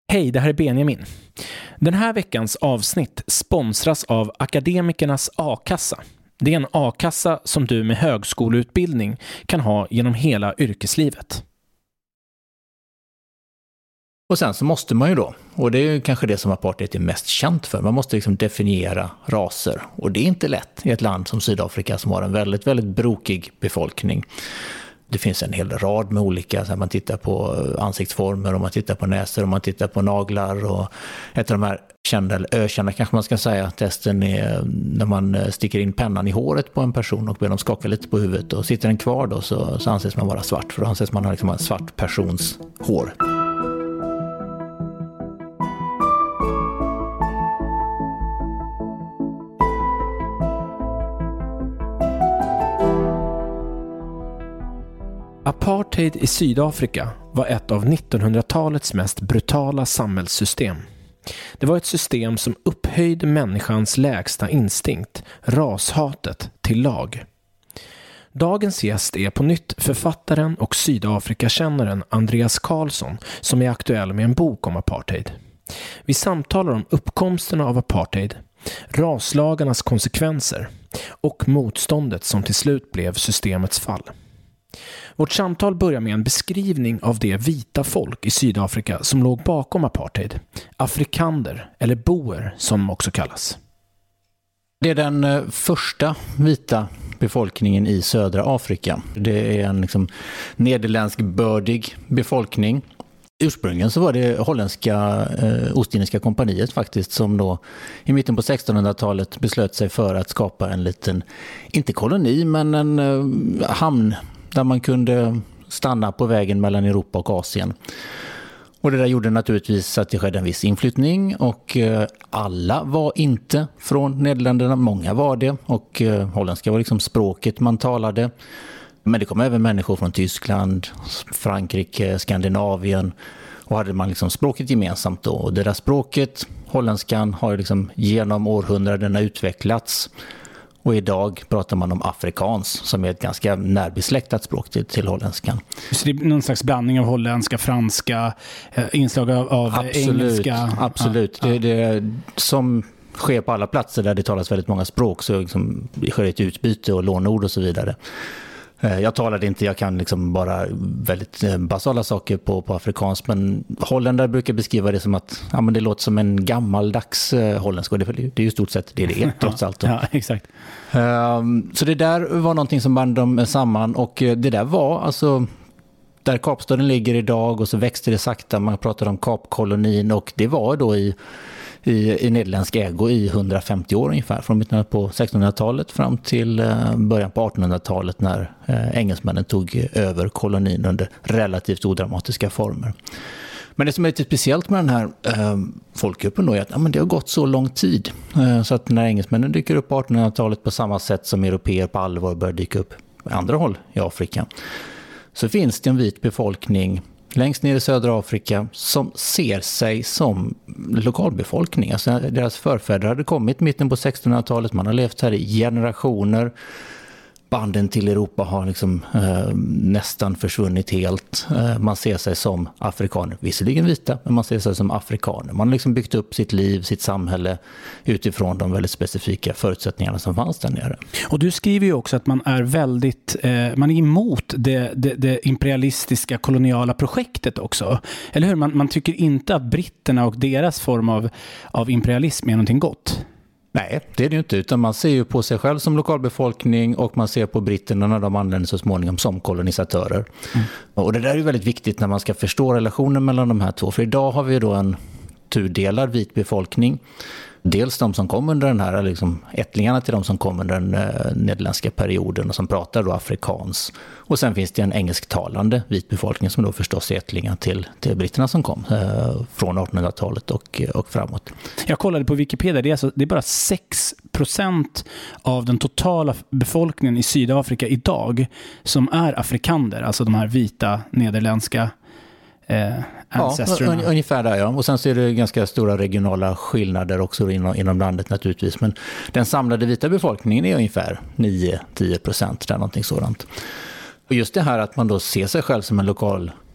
Hej, det här är Benjamin. Den här veckans avsnitt sponsras av Akademikernas A-kassa. Det är en A-kassa som du med högskoleutbildning kan ha genom hela yrkeslivet. Och sen så måste man ju då, och det är ju kanske det som apartheid är mest känt för, man måste liksom definiera raser. Och det är inte lätt i ett land som Sydafrika som har en väldigt, väldigt brokig befolkning. Det finns en hel rad med olika, så här, man tittar på ansiktsformer och man tittar på näsor och man tittar på naglar. Och ett av de här kända, eller ökända kanske man ska säga, testen är när man sticker in pennan i håret på en person och ber dem skaka lite på huvudet. Och sitter den kvar då så anses man vara svart, för då anses man ha liksom en svart persons hår. Apartheid i Sydafrika var ett av 1900-talets mest brutala samhällssystem. Det var ett system som upphöjde människans lägsta instinkt, rashatet, till lag. Dagens gäst är på nytt författaren och Sydafrikakännaren Andreas Karlsson som är aktuell med en bok om apartheid. Vi samtalar om uppkomsten av apartheid, raslagarnas konsekvenser och motståndet som till slut blev systemets fall. Vårt samtal börjar med en beskrivning av det vita folk i Sydafrika som låg bakom apartheid. Afrikaner, eller boer som de också kallas. Det är den första vita befolkningen i södra Afrika. Det är en liksom nederländsk-bördig befolkning. Ursprungligen så var det holländska Ostindiska kompaniet faktiskt som då i mitten på 1600-talet beslöt sig för att skapa en liten, inte koloni men en hamn där man kunde stanna på vägen mellan Europa och Asien. Och det där gjorde naturligtvis att det skedde en viss inflyttning och alla var inte från Nederländerna, många var det och holländska var liksom språket man talade. Men det kom även människor från Tyskland, Frankrike, Skandinavien och hade man liksom språket gemensamt då. Och det där språket, holländskan, har liksom genom århundradena utvecklats. Och idag pratar man om afrikans som är ett ganska närbesläktat språk till holländskan. Så det är någon slags blandning av holländska, franska, inslag av engelska? Absolut. Ja. Det som sker på alla platser där det talas väldigt många språk, så liksom, det sker ett utbyte och lånord och så vidare. Jag talade inte, jag kan liksom bara väldigt basala saker på afrikansk, men holländare brukar beskriva det som att ja, men det låter som en gammaldags holländska, och det är ju stort sett det är trots allt. Ja, exakt. Så det där var någonting som band dem samman, och det där var alltså där Kapstaden ligger idag, och så växte det sakta, man pratade om Kapkolonin, och det var då i nederländsk ägo i 150 år ungefär, från mitten på 1600-talet fram till början på 1800-talet när engelsmännen tog över kolonin under relativt odramatiska former. Men det som är lite speciellt med den här folkgruppen då är att men det har gått så lång tid så att när engelsmännen dyker upp på 1800-talet på samma sätt som europeer på allvar börjar dyka upp på andra håll i Afrika, så finns det en vit befolkning längst ner i södra Afrika som ser sig som lokalbefolkning. Alltså deras förfäder hade kommit mitten på 1600-talet, man har levt här i generationer. Banden till Europa har liksom nästan försvunnit helt. Man ser sig som afrikaner, visserligen vita, men man ser sig som afrikaner. Man har liksom byggt upp sitt liv, sitt samhälle utifrån de väldigt specifika förutsättningarna som fanns där nere. Och du skriver ju också att man är väldigt man är emot det imperialistiska koloniala projektet också. Eller hur? Man tycker inte att britterna och deras form av imperialism är någonting gott. Nej, det är det ju inte, utan man ser ju på sig själv som lokalbefolkning och man ser på britterna när de anländer så småningom som kolonisatörer. Och det där är ju väldigt viktigt när man ska förstå relationen mellan de här två, för idag har vi ju då en tudelad vit befolkning. Dels de som kom under den här, liksom ättlingarna till de som kom under den nederländska perioden och som pratar då afrikans. Och sen finns det en engelsktalande vit befolkning som då förstås är ättlingar till britterna som kom från 1800-talet och framåt. Jag kollade på Wikipedia, det är bara 6% av den totala befolkningen i Sydafrika idag som är afrikaner, alltså de här vita nederländska ancestrarna. Ja, ungefär där, ja. Och sen så är det ganska stora regionala skillnader också inom landet naturligtvis. Men den samlade vita befolkningen är ungefär 9-10%, där någonting sådant. Och just det här att man då ser sig själv som en lokal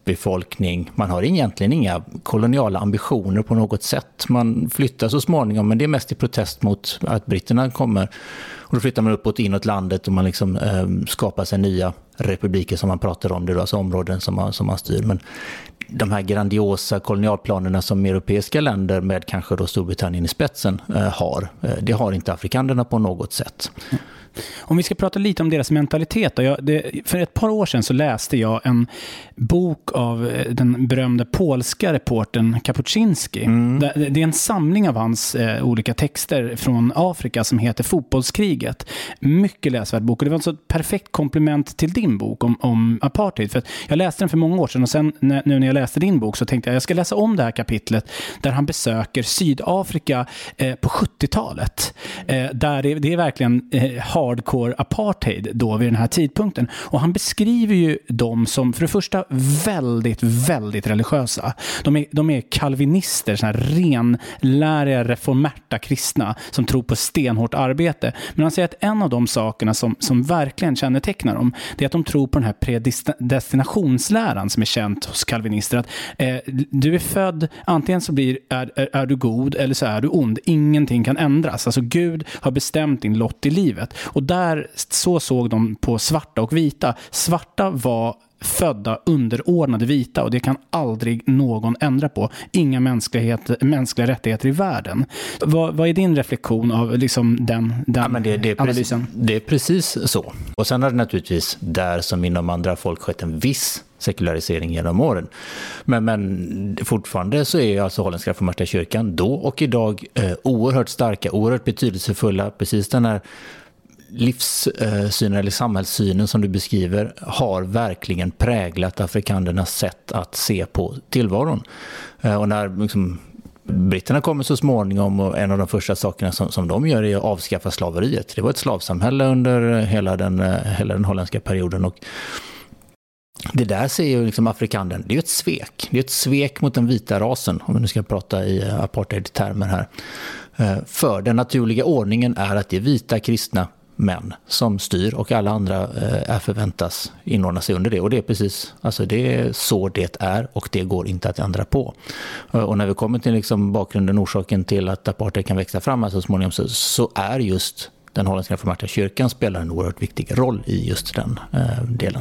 befolkning. Man har egentligen inga koloniala ambitioner på något sätt. Man flyttar så småningom, men det är mest i protest mot att britterna kommer. Och då flyttar man uppåt inåt landet och man liksom skapar sig nya republiker som man pratar om. Det är alltså områden som man styr. Men de här grandiosa kolonialplanerna som europeiska länder med kanske då Storbritannien i spetsen har, det har inte afrikanerna på något sätt. Om vi ska prata lite om deras mentalitet då. För ett par år sedan så läste jag en bok av den berömde polska reportern Kapuscinski. Det är en samling av hans olika texter från Afrika som heter Fotbollskriget. Mycket läsvärd bok, och det var ett perfekt komplement till din bok om apartheid. För att jag läste den för många år sedan, och sen nu när jag läste din bok så tänkte jag ska läsa om det här kapitlet där han besöker Sydafrika på 70-talet. Där det är verkligen hardcore apartheid då vid den här tidpunkten. Och han beskriver ju dem som för det första väldigt, väldigt religiösa. De är kalvinister, såna här renläriga reformerta kristna som tror på stenhårt arbete. Men han säger att en av de sakerna som verkligen kännetecknar dem, det är att de tror på den här predestinationsläran som är känt hos kalvinister. Att du är född, antingen så är du god eller så är du ond. Ingenting kan ändras. Alltså Gud har bestämt din lott i livet. Och där så såg de på svarta och vita. Svarta var födda underordnade vita, och det kan aldrig någon ändra på. Inga mänskliga rättigheter i världen. Vad är din reflektion av liksom den men det är analysen? Det är precis så. Och sen har det naturligtvis där som inom andra folk skett en viss sekularisering genom åren. Men fortfarande så är alltså Holländska reformerta kyrkan då och idag oerhört starka, oerhört betydelsefulla. Precis den här livssynen eller samhällssynen som du beskriver har verkligen präglat afrikanernas sätt att se på tillvaron. Och när liksom britterna kommer så småningom, och en av de första sakerna som de gör är att avskaffa slaveriet. Det var ett slavsamhälle under hela den holländska perioden, och det där ser ju liksom afrikanen, det är ett svek. Det är ett svek mot den vita rasen, om vi nu ska prata i apartheid-termer här. För den naturliga ordningen är att det är vita kristna män som styr, och alla andra förväntas inordna sig under det. Och det är precis, alltså det är så det är, och det går inte att ändra på. Och när vi kommer till liksom bakgrunden, orsaken till att apartheid kan växa fram så småningom, så är just den holländska reformerta kyrkan spelar en oerhört viktig roll i just den delen.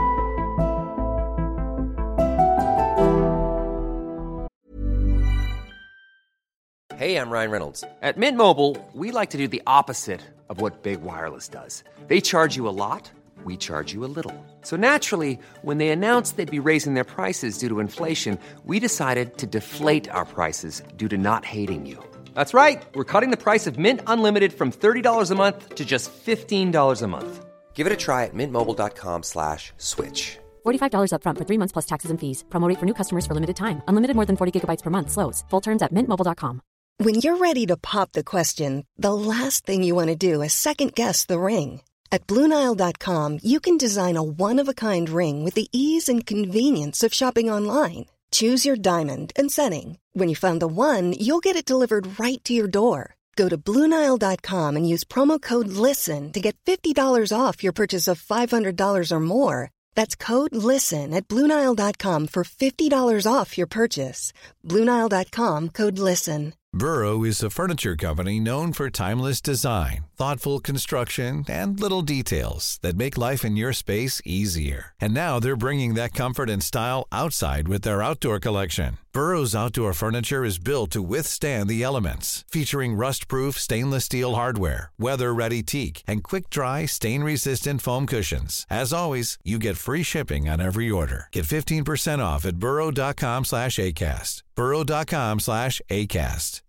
Hey, I'm Ryan Reynolds. At Mint Mobile, we like to do the opposite of what Big Wireless does. They charge you a lot, we charge you a little. So naturally, when they announced they'd be raising their prices due to inflation, we decided to deflate our prices due to not hating you. That's right. We're cutting the price of Mint Unlimited from $30 a month to just $15 a month. Give it a try at mintmobile.com/switch. $45 up front for 3 months plus taxes and fees. Promo rate for new customers for limited time. Unlimited more than 40 gigabytes per month slows. Full terms at mintmobile.com. When you're ready to pop the question, the last thing you want to do is second-guess the ring. At BlueNile.com, you can design a one-of-a-kind ring with the ease and convenience of shopping online. Choose your diamond and setting. When you find the one, you'll get it delivered right to your door. Go to BlueNile.com and use promo code LISTEN to get $50 off your purchase of $500 or more. That's code LISTEN at BlueNile.com for $50 off your purchase. BlueNile.com, code LISTEN. Burrow is a furniture company known for timeless design, thoughtful construction, and little details that make life in your space easier. And now they're bringing that comfort and style outside with their outdoor collection. Burrow's outdoor furniture is built to withstand the elements, featuring rust-proof stainless steel hardware, weather-ready teak, and quick-dry, stain-resistant foam cushions. As always, you get free shipping on every order. Get 15% off at burrow.com/acast. burrow.com/acast.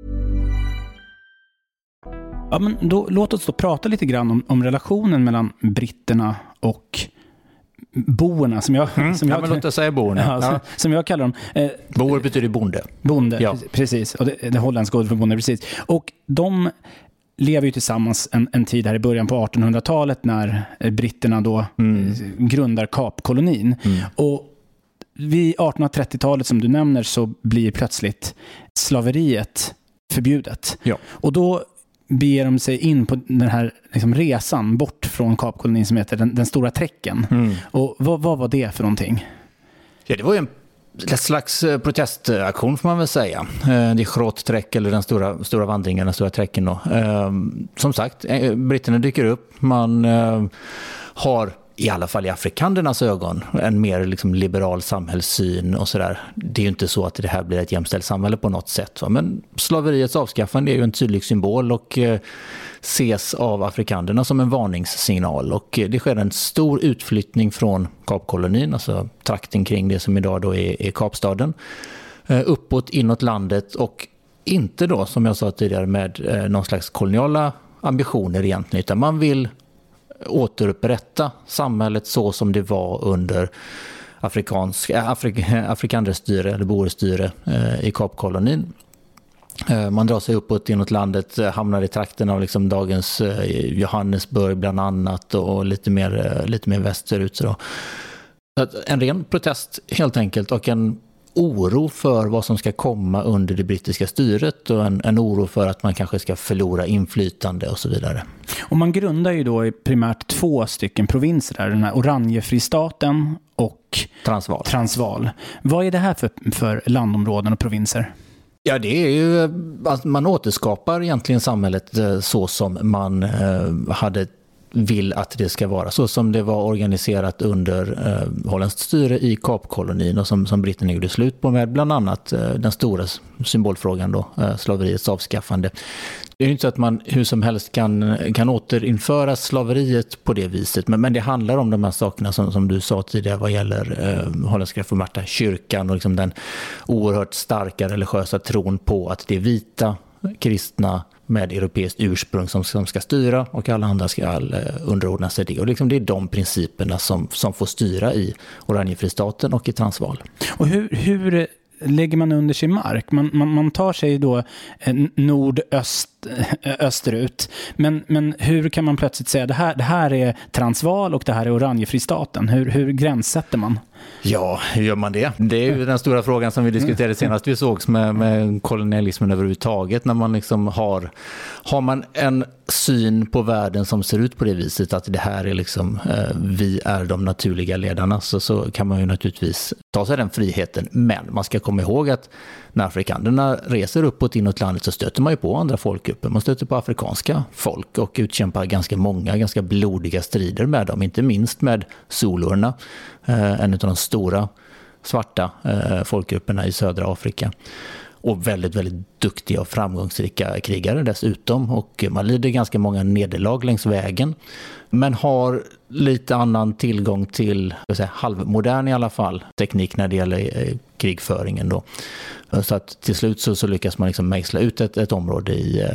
Ja, men låt oss då prata lite grann om relationen mellan britterna och boerna som jag låt oss säga boerna. Ja. Som jag kallar dem. Boer betyder bonde. Bonde, ja. Precis. Och det holländska ordet för bonde, precis. Och de lever ju tillsammans en tid här i början på 1800-talet när britterna då grundar Kapkolonin. Och vid 1830-talet som du nämner så blir plötsligt slaveriet förbjudet. Ja. Och då beger de sig in på den här liksom resan bort från Kapkolonin som heter den stora träcken. Och vad var det för någonting? Ja, det var ju en slags protestaktion får man väl säga. Det är Groot-trek eller den stora vandringen, den stora trekken då. Som sagt, britterna dyker upp. Man har i alla fall i afrikanernas ögon en mer liksom liberal samhällssyn och sådär. Det är ju inte så att det här blir ett jämställt samhälle på något sätt. Men slaveriets avskaffande är ju en tydlig symbol och ses av afrikanerna som en varningssignal. Och det sker en stor utflyttning från Kapkolonin, alltså trakten kring det som idag då är Kapstaden, uppåt inåt landet och inte då, som jag sa tidigare, med någon slags koloniala ambitioner egentligen, utan man vill återupprätta samhället så som det var under afrikanerstyre eller boerstyre i Kapkolonin. Man drar sig uppåt inåt landet, hamnar i trakten av liksom dagens Johannesburg bland annat och lite mer västerut. Så en ren protest helt enkelt och en oro för vad som ska komma under det brittiska styret och en oro för att man kanske ska förlora inflytande och så vidare. Och man grundar ju då primärt 2 stycken provinser där, den här Oranje-fristaten och Transvaal. Vad är det här för landområden och provinser? Ja, det är ju att man återskapar egentligen samhället så som man vill att det ska vara, så som det var organiserat under holländskt styre i Kapkolonin och som britterna gjorde slut på med bland annat den stora symbolfrågan då, slaveriets avskaffande. Det är ju inte så att man hur som helst kan återinföra slaveriet på det viset, men det handlar om de här sakerna som du sa tidigare vad gäller holländska reformerta kyrkan och liksom den oerhört starka religiösa tron på att det är vita kristna med europeiskt ursprung som ska styra och alla andra ska underordna sig det. Och liksom det är de principerna som får styra i Oranje-fristaten och i Transvaal. Och hur lägger man under sig mark? Man tar sig då österut. Men hur kan man plötsligt säga det här är Transvaal och det här är Oranje-fristaten? Hur gränssätter man? Ja, hur gör man det? Det är ju den stora frågan som vi diskuterade senast vi sågs med kolonialismen överhuvudtaget. När man liksom har man en syn på världen som ser ut på det viset att det här är liksom vi är de naturliga ledarna, så kan man ju naturligtvis ta sig den friheten. Men man ska komma ihåg att när afrikanerna reser uppåt inåt landet så stöter man ju på andra folkgrupper. Man stöter på afrikanska folk och utkämpar ganska blodiga strider med dem. Inte minst med Zulurna, en av de stora svarta folkgrupperna i södra Afrika. Och väldigt, väldigt duktiga och framgångsrika krigare dessutom. Och man lider ganska många nederlag längs vägen. Men har lite annan tillgång till halvmodern i alla fall teknik när det gäller krigföringen då. Så att till slut så lyckas man liksom mejsla ut ett område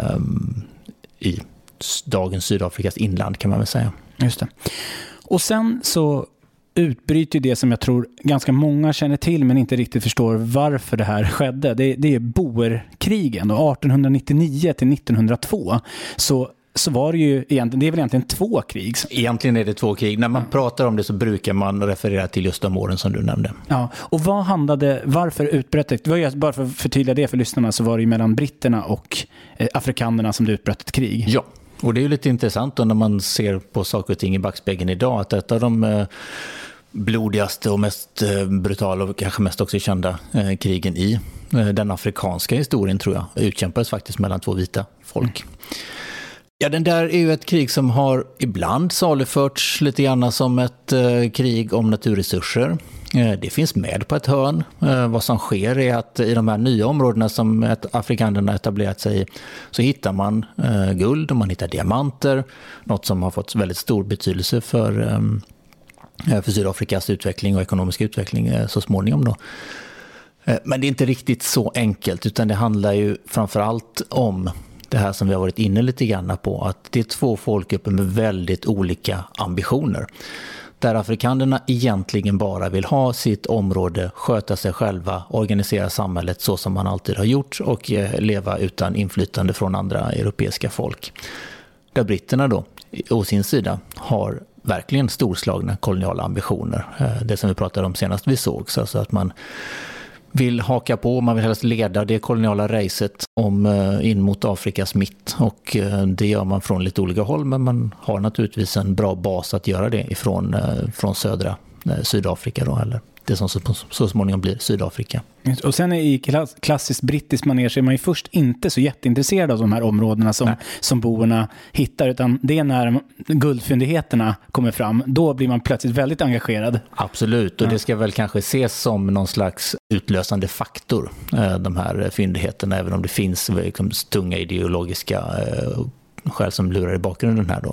i dagens Sydafrikas inland kan man väl säga. Just det. Och sen så utbryter det som jag tror ganska många känner till men inte riktigt förstår varför det här skedde. Det är boerkrigen och 1899 till 1902 så var det ju egentligen, det är väl egentligen 2 krig. Egentligen är det 2 krig. När man pratar om det så brukar man referera till just de åren som du nämnde. Ja, och varför utbröt det? Det var ju bara för att förtydliga det för lyssnarna så var det ju mellan britterna och afrikanerna som det utbröt ett krig. Ja, och det är ju lite intressant då när man ser på saker och ting i backspegeln idag att ett av de blodigaste och mest brutala och kanske mest också kända krigen i den afrikanska historien tror jag utkämpades faktiskt mellan 2 vita folk. Ja, den där är ju ett krig som har ibland saluförts lite grann som ett krig om naturresurser. Det finns med på ett hörn. Vad som sker är att i de här nya områdena som afrikanerna etablerat sig i så hittar man guld och man hittar diamanter. Något som har fått väldigt stor betydelse för Sydafrikas utveckling och ekonomisk utveckling så småningom då. Men det är inte riktigt så enkelt utan det handlar ju framförallt om det här som vi har varit inne lite grann på, att det är 2 folkgrupper med väldigt olika ambitioner. Där afrikanerna egentligen bara vill ha sitt område, sköta sig själva, organisera samhället så som man alltid har gjort och leva utan inflytande från andra europeiska folk. Där britterna då, å sin sida, har verkligen storslagna koloniala ambitioner. Det som vi pratade om senast vi sågs, alltså att man vill haka på, man vill helst leda det koloniala racet in mot Afrikas mitt och det gör man från lite olika håll men man har naturligtvis en bra bas att göra det ifrån södra Sydafrika då, eller det som så småningom blir Sydafrika. Och sen i klassiskt brittisk manér så är man ju först inte så jätteintresserad av de här områdena som boerna hittar, utan det är när guldfyndigheterna kommer fram, då blir man plötsligt väldigt engagerad. Absolut, och det ska väl kanske ses som någon slags utlösande faktor, de här fyndigheterna, även om det finns tunga ideologiska skäl som lurar i bakgrunden här då.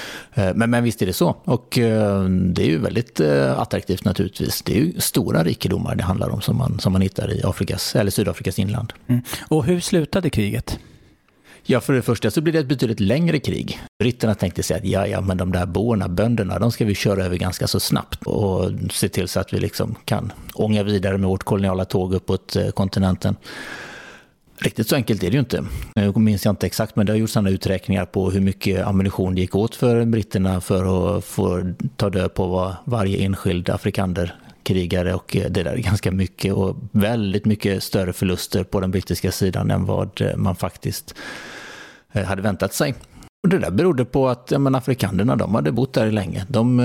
Men visst är det så, och det är ju väldigt attraktivt naturligtvis. Det är ju stora rikedomar det handlar om som man hittar i Afrikas eller Sydafrikas inland. Och hur slutade kriget? Ja, för det första så blir det ett betydligt längre krig. Britterna tänkte sig att ja, men de där bönderna, de ska vi köra över ganska så snabbt och se till så att vi liksom kan ånga vidare med vårt koloniala tåg uppåt kontinenten. Riktigt så enkelt är det ju inte. Jag minns inte exakt, men det har gjort sådana uträkningar på hur mycket ammunition det gick åt för britterna för att få ta död på varje enskild afrikanderkrigare, och det där är ganska mycket och väldigt mycket större förluster på den brittiska sidan än vad man faktiskt hade väntat sig. Och det där berodde på att afrikanerna, de hade bott där länge.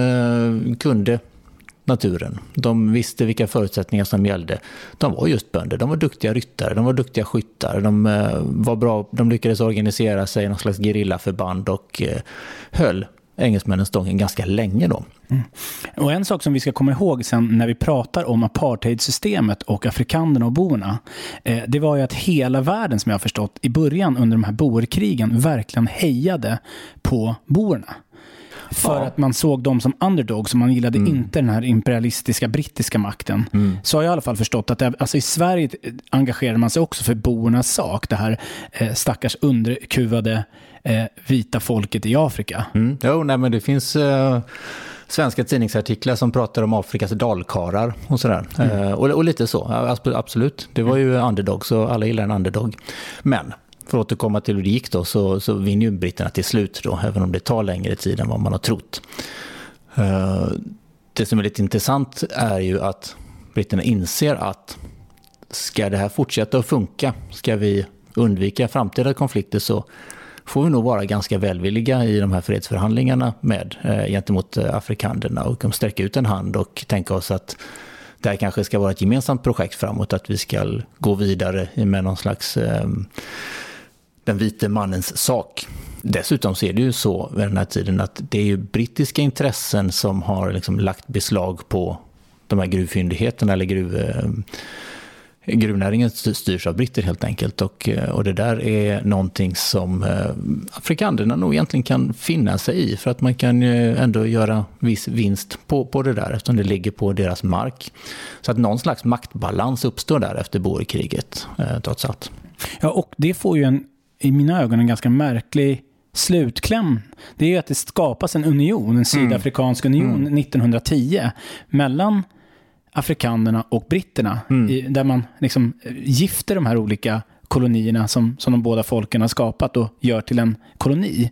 De kunde naturen. De visste vilka förutsättningar som gällde. De var just bönder. De var duktiga ryttare. De var duktiga skyttar. De var bra. De lyckades organisera sig i någon slags gerillaförband och höll engelsmännen stången ganska länge då. Och en sak som vi ska komma ihåg sen när vi pratar om apartheidsystemet och afrikanerna och boerna, det var ju att hela världen, som jag har förstått, i början under de här boerkrigen verkligen hejade på boerna. För att man såg dem som underdog, så man gillade inte den här imperialistiska brittiska makten. Så har jag i alla fall förstått att alltså i Sverige engagerade man sig också för boernas sak, det här stackars underkuvade vita folket i Afrika. Men det finns svenska tidningsartiklar som pratar om Afrikas dalkarar och sådär. Och lite så, absolut. Det var ju underdog, så alla gillar en underdog. Men för att återkomma till hur det gick då, så vinner ju britterna till slut då, även om det tar längre tid än vad man har trott. Det som är lite intressant är ju att britterna inser att ska det här fortsätta att funka, ska vi undvika framtida konflikter, så får vi nog vara ganska välvilliga i de här fredsförhandlingarna gentemot afrikanerna och sträcka ut en hand och tänka oss att det här kanske ska vara ett gemensamt projekt framåt, att vi ska gå vidare med någon slags den vite mannens sak. Dessutom så är det ju så vid den här tiden att det är ju brittiska intressen som har liksom lagt beslag på de här gruvfyndigheterna, eller gruvnäringen styrs av britter helt enkelt, och det där är någonting som afrikanerna nog egentligen kan finna sig i, för att man kan ju ändå göra viss vinst på det där eftersom det ligger på deras mark. Så att någon slags maktbalans uppstår där efter boerkriget trots allt. Ja, och det får ju i mina ögon en ganska märklig slutkläm. Det är ju att det skapas en union, en sydafrikansk union 1910 mellan afrikanerna och britterna, där man liksom gifter de här olika kolonierna som de båda folken har skapat och gör till en koloni.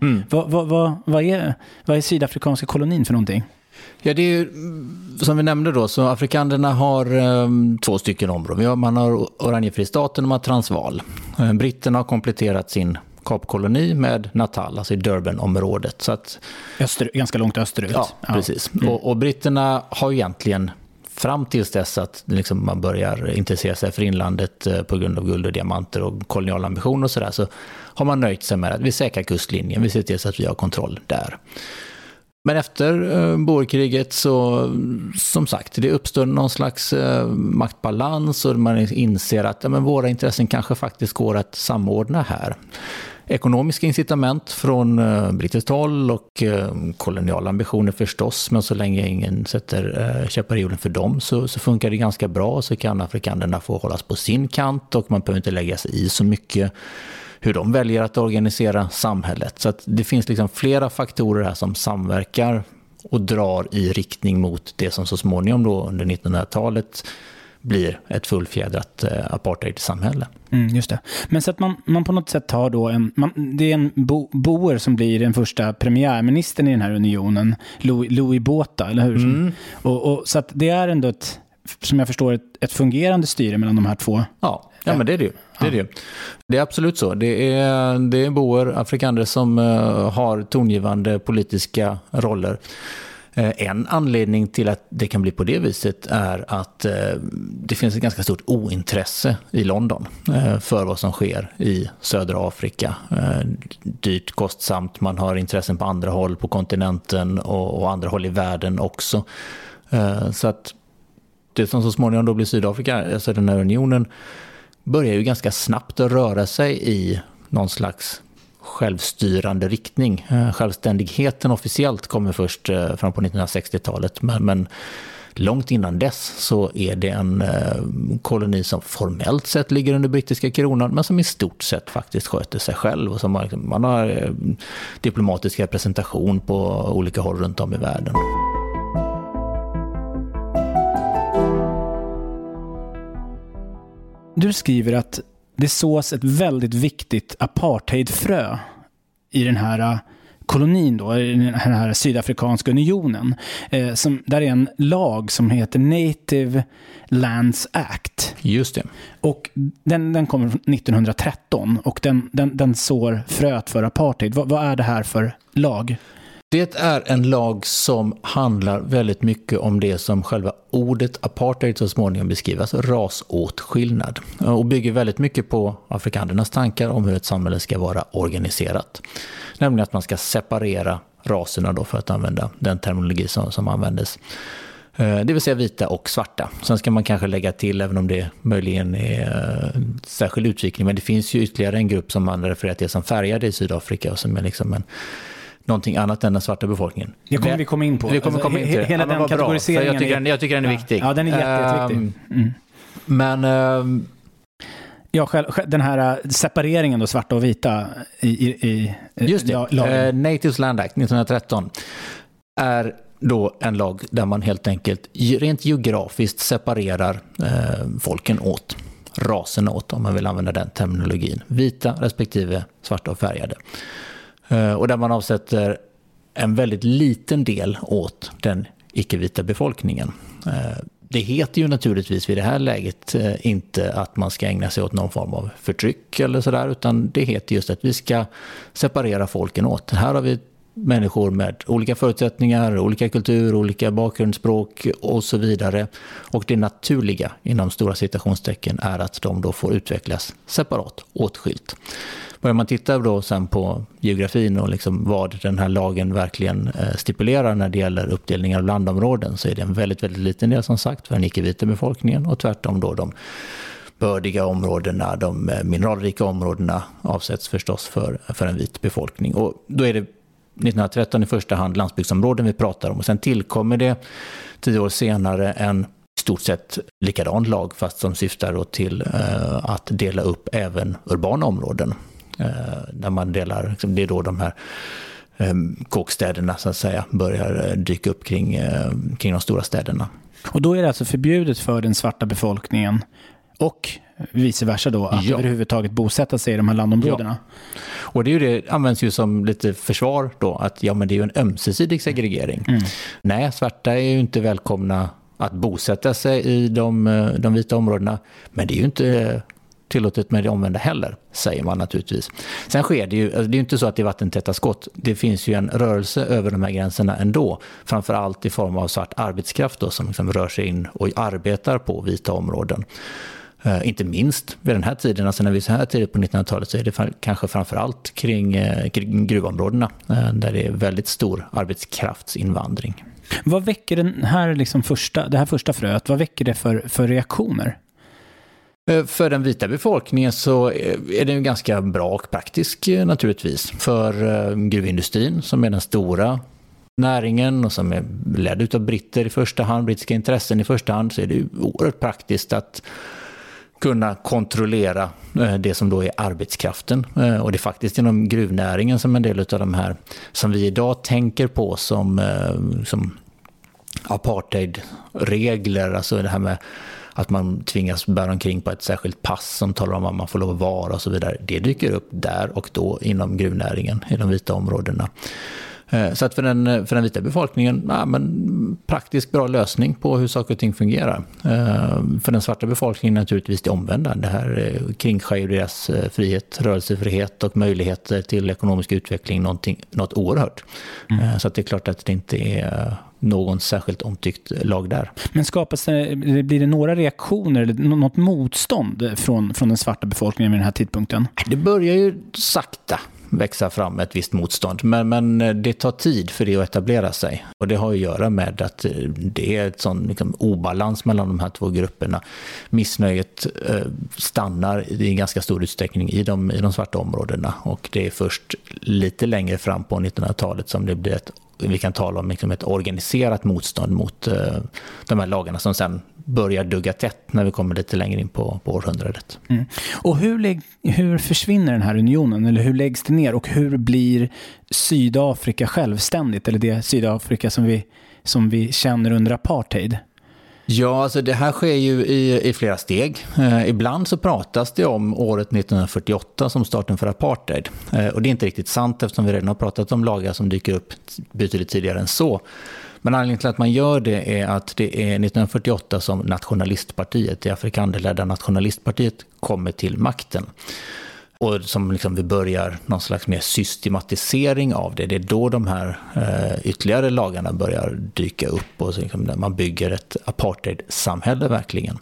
Vad är sydafrikanska kolonin för någonting? Ja, det är ju, som vi nämnde då, så afrikanerna har 2 stycken områden. Man har Oranje-fristaten och man har Transvaal. Britterna har kompletterat sin Kapkoloni med Natal, alltså i Durban-området. Så att, ganska långt österut. Ja, precis. Och britterna har egentligen fram tills dess att liksom man börjar intressera sig för inlandet på grund av guld och diamanter och koloniala ambitioner och sådär, så har man nöjt sig med att vi säkrar kustlinjen, vi ser till så att vi har kontroll där. Men efter boerkriget så, som sagt, det uppstår någon slags maktbalans och man inser att våra intressen kanske faktiskt går att samordna här. Ekonomiska incitament från brittiskt håll och koloniala ambitioner förstås, men så länge ingen sätter käppar i hjulen för dem så funkar det ganska bra, så kan afrikanerna få hållas på sin kant och man behöver inte lägga sig i så mycket hur de väljer att organisera samhället. Så att det finns liksom flera faktorer här som samverkar och drar i riktning mot det som så småningom då under 1900-talet blir ett fullfjädrat apartheidsamhälle. Just det. Men så att man på något sätt tar då det är en boer som blir den första premiärministern i den här unionen, Louis Botha, eller hur? Och så att det är ändå som jag förstår ett fungerande styre mellan de här två. Ja, men det är det ju. Det är absolut så. Det är boer, afrikaner som har tongivande politiska roller. En anledning till att det kan bli på det viset är att det finns ett ganska stort ointresse i London för vad som sker i södra Afrika. Dyrt, kostsamt, man har intressen på andra håll på kontinenten och andra håll i världen också. Så att det som så småningom då blir Sydafrika, alltså den här unionen, börjar ju ganska snabbt att röra sig i någon slags självstyrande riktning. Självständigheten officiellt kommer först fram på 1960-talet, men långt innan dess så är det en koloni som formellt sett ligger under brittiska kronan, men som i stort sett faktiskt sköter sig själv, och som man har diplomatisk representation på olika håll runt om i världen. Du skriver att det sås ett väldigt viktigt apartheidfrö i den här kolonin då, i den här Sydafrikanska unionen. Där är en lag som heter Native Lands Act. Just det. Och den kommer från 1913 och den sår fröet för apartheid. Vad är det här för lag? Det är en lag som handlar väldigt mycket om det som själva ordet apartheid så småningom beskrivs, rasåtskillnad, och bygger väldigt mycket på afrikanernas tankar om hur ett samhälle ska vara organiserat. Nämligen att man ska separera raserna då, för att använda den terminologi som användes. Det vill säga vita och svarta. Sen ska man kanske lägga till, även om det möjligen är särskild utvikning, men det finns ju ytterligare en grupp som man refererar till som färgade i Sydafrika och som är liksom någonting annat än den svarta befolkningen. Det kommer vi komma in på. Vi kommer komma in till det. Hela den kategoriseringen. Jag tycker den är viktig. Ja, den är jätteviktig. Men den här separeringen då, svarta och vita i just det. Natives Land Act 1913 är då en lag där man helt enkelt rent geografiskt separerar folken åt, raserna åt, om man vill använda den terminologin. Vita respektive svarta och färgade. Och där man avsätter en väldigt liten del åt den icke-vita befolkningen. Det heter ju naturligtvis vid det här läget inte att man ska ägna sig åt någon form av förtryck eller sådär, utan det heter just att vi ska separera folken åt. Här har vi människor med olika förutsättningar, olika kultur, olika bakgrundsspråk och så vidare. Och det naturliga inom stora citationstecken är att de då får utvecklas separat, åtskilt. Börjar man titta då sen på geografin och liksom vad den här lagen verkligen stipulerar när det gäller uppdelningar av landområden, så är det en väldigt, väldigt liten del som sagt för den icke-vita befolkningen, och tvärtom då de bördiga områdena, de mineralrika områdena avsätts förstås för en vit befolkning. Och då är det 1913 i första hand landsbygdsområden vi pratar om, och sen tillkommer det 10 år senare en stort sett likadan lag, fast som syftar då till att dela upp även urbana områden. När man delar, det är då de här kåkstäderna så att säga börjar dyka upp kring de stora städerna. Och då är det alltså förbjudet för den svarta befolkningen och vice versa då att överhuvudtaget bosätta sig i de här landområdena. Ja. Och det används ju som lite försvar då, att men det är ju en ömsesidig segregering. Nej, svarta är ju inte välkomna att bosätta sig i de vita områdena, men det är ju inte tillåtet med det omvända heller, säger man naturligtvis. Sen sker det är ju inte så att det är vattentäta skott. Det finns ju en rörelse över de här gränserna ändå, framförallt i form av svart arbetskraft då, som liksom rör sig in och arbetar på vita områden. Inte minst vid den här tiden, alltså när vi är så här tidigt på 1900-talet, så är det kanske framförallt kring gruvområdena där det är väldigt stor arbetskraftsinvandring. Vad väcker det här första fröet, vad väcker det för reaktioner? För den vita befolkningen så är det ju ganska bra och praktisk naturligtvis. För gruvindustrin, som är den stora näringen och som är ledd utav britter i första hand, brittiska intressen i första hand, så är det ju oerhört praktiskt att kunna kontrollera det som då är arbetskraften. Och det är faktiskt inom gruvnäringen som en del av de här som vi idag tänker på som apartheidregler, alltså det här med att man tvingas bära omkring på ett särskilt pass som talar om vad man får lov att vara och så vidare. Det dyker upp där och då inom gruvnäringen i de vita områdena. Så att för den vita befolkningen, praktiskt bra lösning på hur saker och ting fungerar. För den svarta befolkningen naturligtvis det omvända. Det här kringskär deras frihet, rörelsefrihet och möjligheter till ekonomisk utveckling något oerhört. Så att det är klart att det inte är någon särskilt omtyckt lag där. Men blir det några reaktioner eller något motstånd från den svarta befolkningen vid den här tidpunkten? Det börjar ju sakta växa fram ett visst motstånd. Men det tar tid för det att etablera sig. Och det har att göra med att det är ett sån obalans mellan de här två grupperna. Missnöjet stannar i ganska stor utsträckning i de svarta områdena. Och det är först lite längre fram på 1900-talet som det blir vi kan tala om ett organiserat motstånd mot de här lagarna som sen börjar dugga tätt när vi kommer lite längre in på århundradet. Och hur försvinner den här unionen, eller hur läggs det ner, och hur blir Sydafrika självständigt, eller det Sydafrika som vi känner under apartheid? Ja, alltså det här sker ju i flera steg. Ibland så pratas det om året 1948 som starten för apartheid. Och det är inte riktigt sant eftersom vi redan har pratat om lagar som dyker upp betydligt tidigare än så. Men anledningen till att man gör det är att det är 1948 som nationalistpartiet, det afrikanledda nationalistpartiet, kommer till makten. Och som vi börjar någon slags mer systematisering av det. Det är då de här ytterligare lagarna börjar dyka upp och man bygger ett apartheidsamhälle verkligen.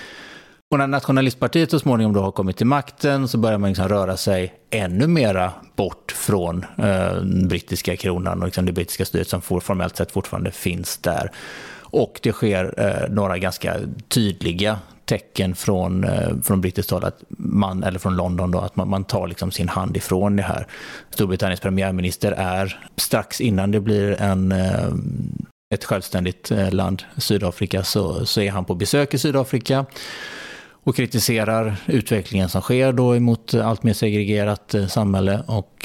Och när nationalistpartiet så småningom då har kommit till makten så börjar man röra sig ännu mera bort från brittiska kronan och det brittiska styret som formellt sett fortfarande finns där. Och det sker några ganska tydliga tecken från brittiskt håll eller från London då, att man tar sin hand ifrån det här. Storbritanniens premiärminister är strax innan det blir ett självständigt land, Sydafrika, så är han på besök i Sydafrika och kritiserar utvecklingen som sker då emot allt mer segregerat samhälle, och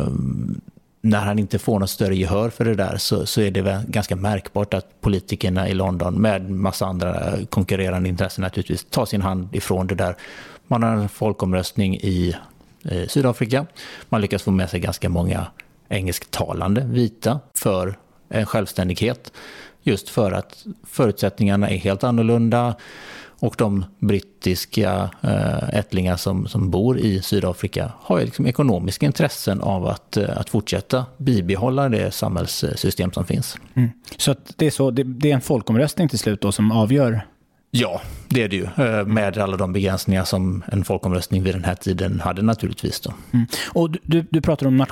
när han inte får något större gehör för det där så är det väl ganska märkbart att politikerna i London med massa andra konkurrerande intressen naturligtvis tar sin hand ifrån det där. Man har en folkomröstning i Sydafrika. Man lyckas få med sig ganska många engelsktalande vita för en självständighet, just för att förutsättningarna är helt annorlunda. Och de brittiska ättlingar som bor i Sydafrika har ju ekonomiska intressen av att fortsätta bibehålla det samhällssystem som finns. Så att det är en folkomröstning till slut då som avgör? Ja, det är det ju. Med alla de begränsningar som en folkomröstning vid den här tiden hade naturligtvis då. Och du pratar om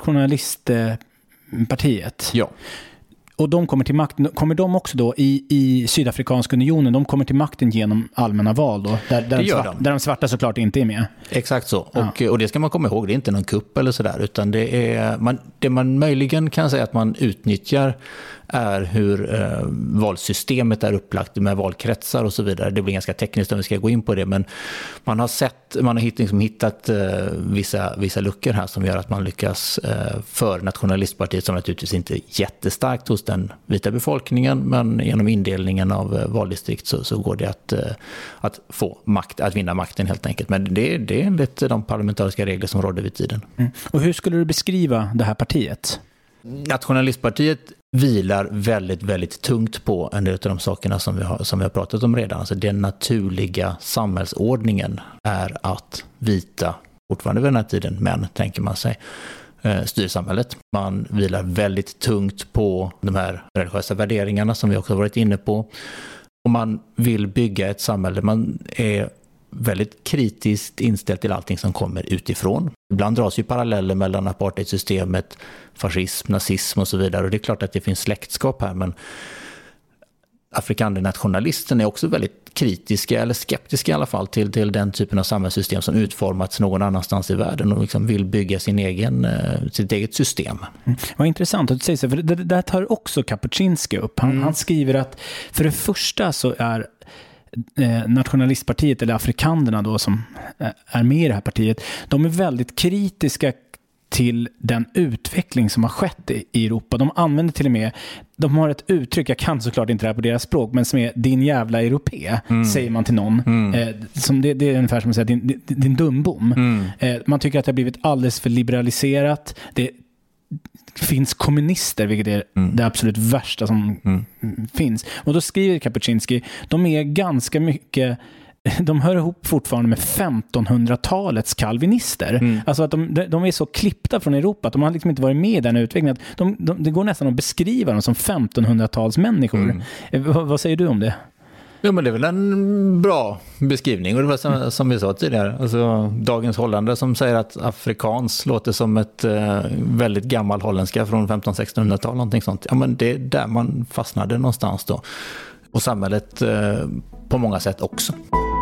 nationalistpartiet. Ja. Och de kommer till makten, kommer de också då i Sydafrikanska unionen, de kommer till makten genom allmänna val då, där de svarta såklart inte är med. Exakt så, och det ska man komma ihåg, det är inte någon kupp eller sådär, utan det man möjligen kan säga att man utnyttjar är hur valsystemet är upplagt med valkretsar och så vidare. Det blir ganska tekniskt om vi ska gå in på det, men man har hittat vissa luckor här som gör att man lyckas för nationalistpartiet, som naturligtvis inte är jättestarkt hos den vita befolkningen, men genom indelningen av valdistrikt så går det att få makt, att vinna makten helt enkelt. Men det är enligt de parlamentariska regler som rådde vid tiden. Och hur skulle du beskriva det här partiet? Nationalistpartiet vilar väldigt, väldigt tungt på en del av de sakerna som vi har pratat om redan. Alltså den naturliga samhällsordningen är att vita, fortfarande vid den här tiden, män tänker man sig, styr samhället. Man vilar väldigt tungt på de här religiösa värderingarna som vi också varit inne på. Och man vill bygga ett samhälle. Man är väldigt kritiskt inställd till allting som kommer utifrån. Ibland dras ju paralleller mellan apartheidsystemet, fascism, nazism och så vidare. Och det är klart att det finns släktskap här, men afrikanernationalisterna är också väldigt kritiska eller skeptiska i alla fall till den typen av samhällssystem som utformats någon annanstans i världen och vill bygga sitt eget system. Vad intressant att du säger så, för det där tar också Kapuscinski upp. Han skriver att för det första så är nationalistpartiet, eller afrikanerna då som är med i det här partiet, de är väldigt kritiska till den utveckling som har skett i Europa. De använder till och med, de har ett uttryck, jag kan såklart inte det här på deras språk, men som är din jävla europé, säger man till någon. Som det är ungefär som att säga din dumbom. Man tycker att det har blivit alldeles för liberaliserat. finns kommunister, vilket är det absolut värsta som finns. Och då skriver Kapuscinski, de är ganska mycket, de hör ihop fortfarande med 1500-talets kalvinister. Alltså att de är så klippta från Europa att de har liksom inte varit med i den utvecklingen. Det går nästan att beskriva dem som 1500-talsmänniskor. Vad säger du om det? Jo, men det är väl en bra beskrivning. Och det var som vi sa tidigare. Alltså, dagens holländare som säger att afrikans låter som ett väldigt gammal holländska från 1500-1600-tal. Någonting sånt. Ja, men det är där man fastnade någonstans då. Och samhället på många sätt också.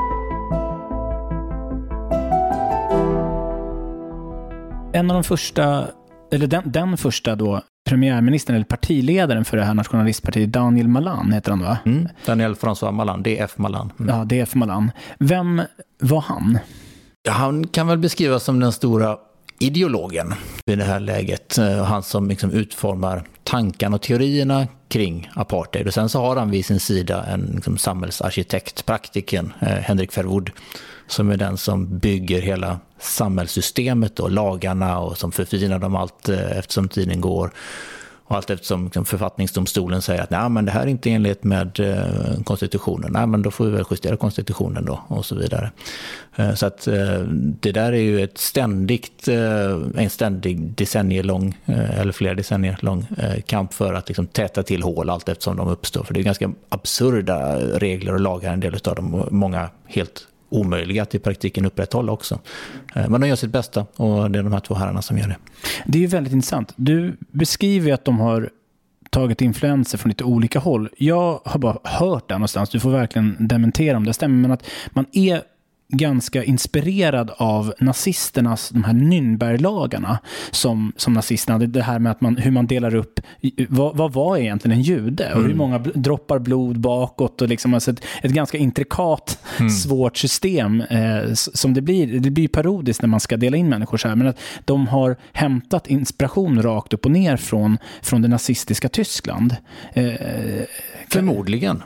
En av de första, eller den första då, premiärministern eller partiledaren för det här nationalistpartiet, Daniel Malan heter han, va? Daniel François Malan, DF Malan. Ja, DF Malan. Vem var han? Ja, han kan väl beskrivas som den stora ideologen i det här läget. Han som liksom utformar tankarna och teorierna kring apartheid. Och sen så har han vid sin sida en liksom samhällsarkitekt, praktikern Hendrik Verwoerd, som är den som bygger hela samhällssystemet och lagarna och som förfinar dem allt eftersom tiden går. Och allt eftersom författningsdomstolen säger att nej, men det här är inte enligt med konstitutionen. Nej, men då får vi väl justera konstitutionen då och så vidare. Så att det där är ju en ständig decennielång eller flera decennier lång kamp för att liksom täta till hål allt eftersom de uppstår. För det är ganska absurda regler och lagar, en del av dem, och många helt omöjliga att i praktiken upprätthålla också. Men de gör sitt bästa och det är de här två herrarna som gör det. Det är ju väldigt intressant. Du beskriver att de har tagit influenser från lite olika håll. Jag har bara hört det någonstans. Du får verkligen dementera om det stämmer, men att man är ganska inspirerad av nazisternas, de här Nürnberglagarna som nazisterna, det här med att hur man delar upp vad var egentligen en jude och hur många droppar blod bakåt och liksom, alltså ett ganska intrikat svårt system som det blir parodiskt när man ska dela in människor så här, men att de har hämtat inspiration rakt upp och ner från det nazistiska Tyskland. Förmodligen.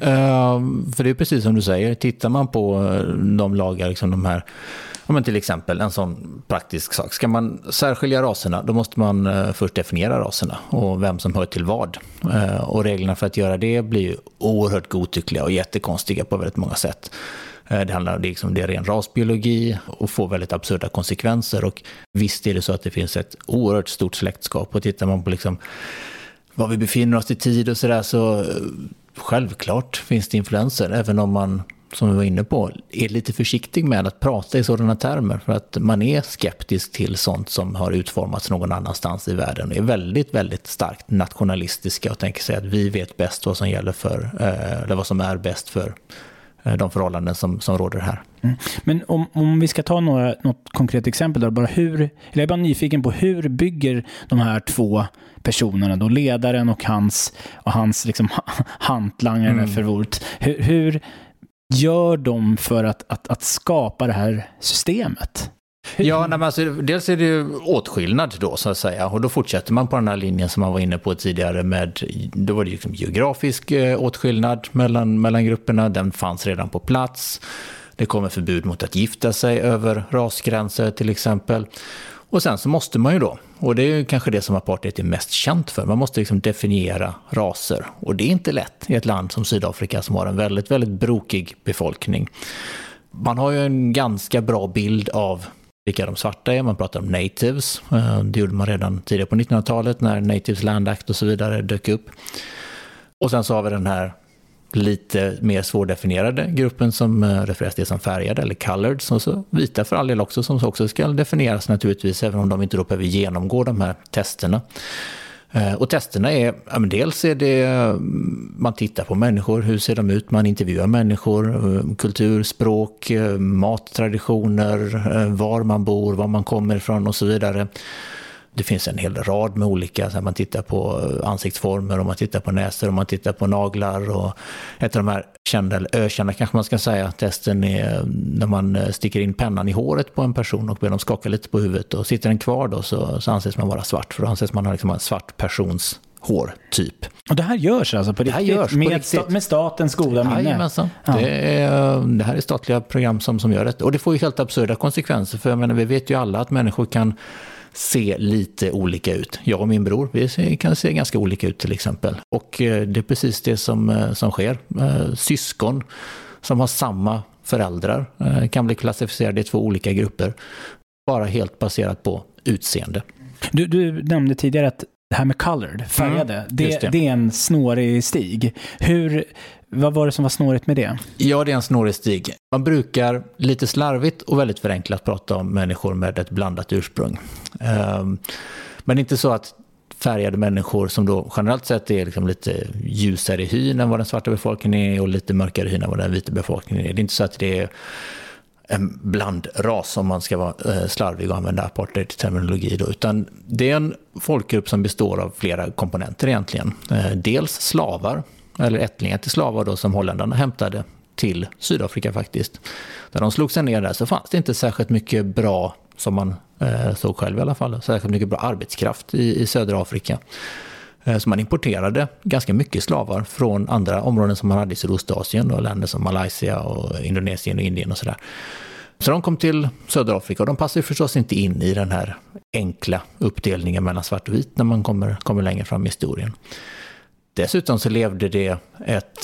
För det är precis som du säger, tittar man på de lagar, liksom de här, men till exempel en sån praktisk sak, ska man särskilja raserna, då måste man först definiera raserna och vem som hör till vad, och reglerna för att göra det blir ju oerhört godtyckliga och jättekonstiga på väldigt många sätt. Det handlar om det är ren rasbiologi och får väldigt absurda konsekvenser, och visst är det så att det finns ett oerhört stort släktskap, och tittar man på liksom var vi befinner oss i tid och sådär, så självklart finns det influenser, även om man, som vi var inne på, är lite försiktig med att prata i sådana termer, för att man är skeptisk till sånt som har utformats någon annanstans i världen. Det är väldigt, väldigt starkt nationalistiska och tänker sig att vi vet bäst vad som gäller för, eller vad som är bäst för de förhållanden som råder här. Men om vi ska ta något konkret exempel då, jag är bara nyfiken på hur bygger de här två personerna då, ledaren och hans liksom hantlangare Verwoerd, hur gör de för att skapa det här systemet? Ja, men alltså, dels är det ju åtskillnad då, så att säga, och då fortsätter man på den här linjen som man var inne på tidigare med, då var det ju geografisk åtskillnad mellan grupperna, den fanns redan på plats. Det kommer förbud mot att gifta sig över rasgränser till exempel. Och sen så måste man ju då, och det är ju kanske det som apartheid är mest känt för, man måste liksom definiera raser. Och det är inte lätt i ett land som Sydafrika som har en väldigt, väldigt brokig befolkning. Man har ju en ganska bra bild av vilka de svarta är. Man pratar om natives. Det gjorde man redan tidigare på 1900-talet när Natives Land Act och så vidare dök upp. Och sen så har vi den här lite mer svårdefinierade gruppen som refereras till som färgade eller colored, och så vita för all del också, som också ska definieras naturligtvis, även om de inte då behöver genomgå de här testerna. Och testerna är, dels är det, man tittar på människor, hur ser de ut, man intervjuar människor, kultur, språk, mattraditioner, var man bor, var man kommer ifrån och så vidare. Det finns en hel rad med olika, så man tittar på ansiktsformer och man tittar på näsor och man tittar på naglar, och ett av de här kända, eller ökända kanske man ska säga, testen är när man sticker in pennan i håret på en person och ber dem skaka lite på huvudet, och sitter den kvar då så anses man vara svart, för då anses man ha liksom en svart persons hårtyp. Och det här görs alltså på riktigt, med statens goda minne? Ja. Det här är statliga program som gör det, och det får ju helt absurda konsekvenser, för jag menar, vi vet ju alla att människor kan se lite olika ut. Jag och min bror, vi kan se ganska olika ut till exempel. Och det är precis det som sker. Syskon som har samma föräldrar kan bli klassificerade i 2 olika grupper. Bara helt baserat på utseende. Du nämnde tidigare att det här med colored, färgade, det är en snårig stig. Vad var det som var snårigt med det? Ja, det är en snårig stig. Man brukar lite slarvigt och väldigt förenklat prata om människor med ett blandat ursprung. Men inte så att färgade människor som då generellt sett är liksom lite ljusare i hyn än vad den svarta befolkningen är och lite mörkare i hyn än vad den vita befolkningen är. Det är inte så att det är en blandras om man ska vara slarvig och använda apartheid-terminologi då, utan det är en folkgrupp som består av flera komponenter egentligen. Dels slavar, eller ättlingar till slavar då, som holländarna hämtade till Sydafrika faktiskt. När de slog sig ner där så fanns det inte särskilt mycket bra, som man såg själv i alla fall, särskilt mycket bra arbetskraft i södra Afrika. Så man importerade ganska mycket slavar från andra områden som man hade i Sydostasien och länder som Malaysia och Indonesien och Indien och sådär. Så de kom till södra Afrika och de passade förstås inte in i den här enkla uppdelningen mellan svart och vit när man kommer längre fram i historien. Dessutom så levde det ett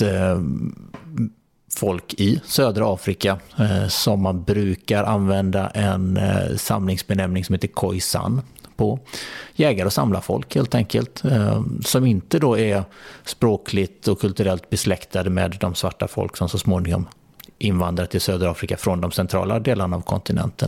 folk i södra Afrika som man brukar använda en samlingsbenämning som heter Khoisan på. Jägare och samlarfolk helt enkelt, som inte då är språkligt och kulturellt besläktade med de svarta folk som så småningom invandrar till södra Afrika från de centrala delarna av kontinenten.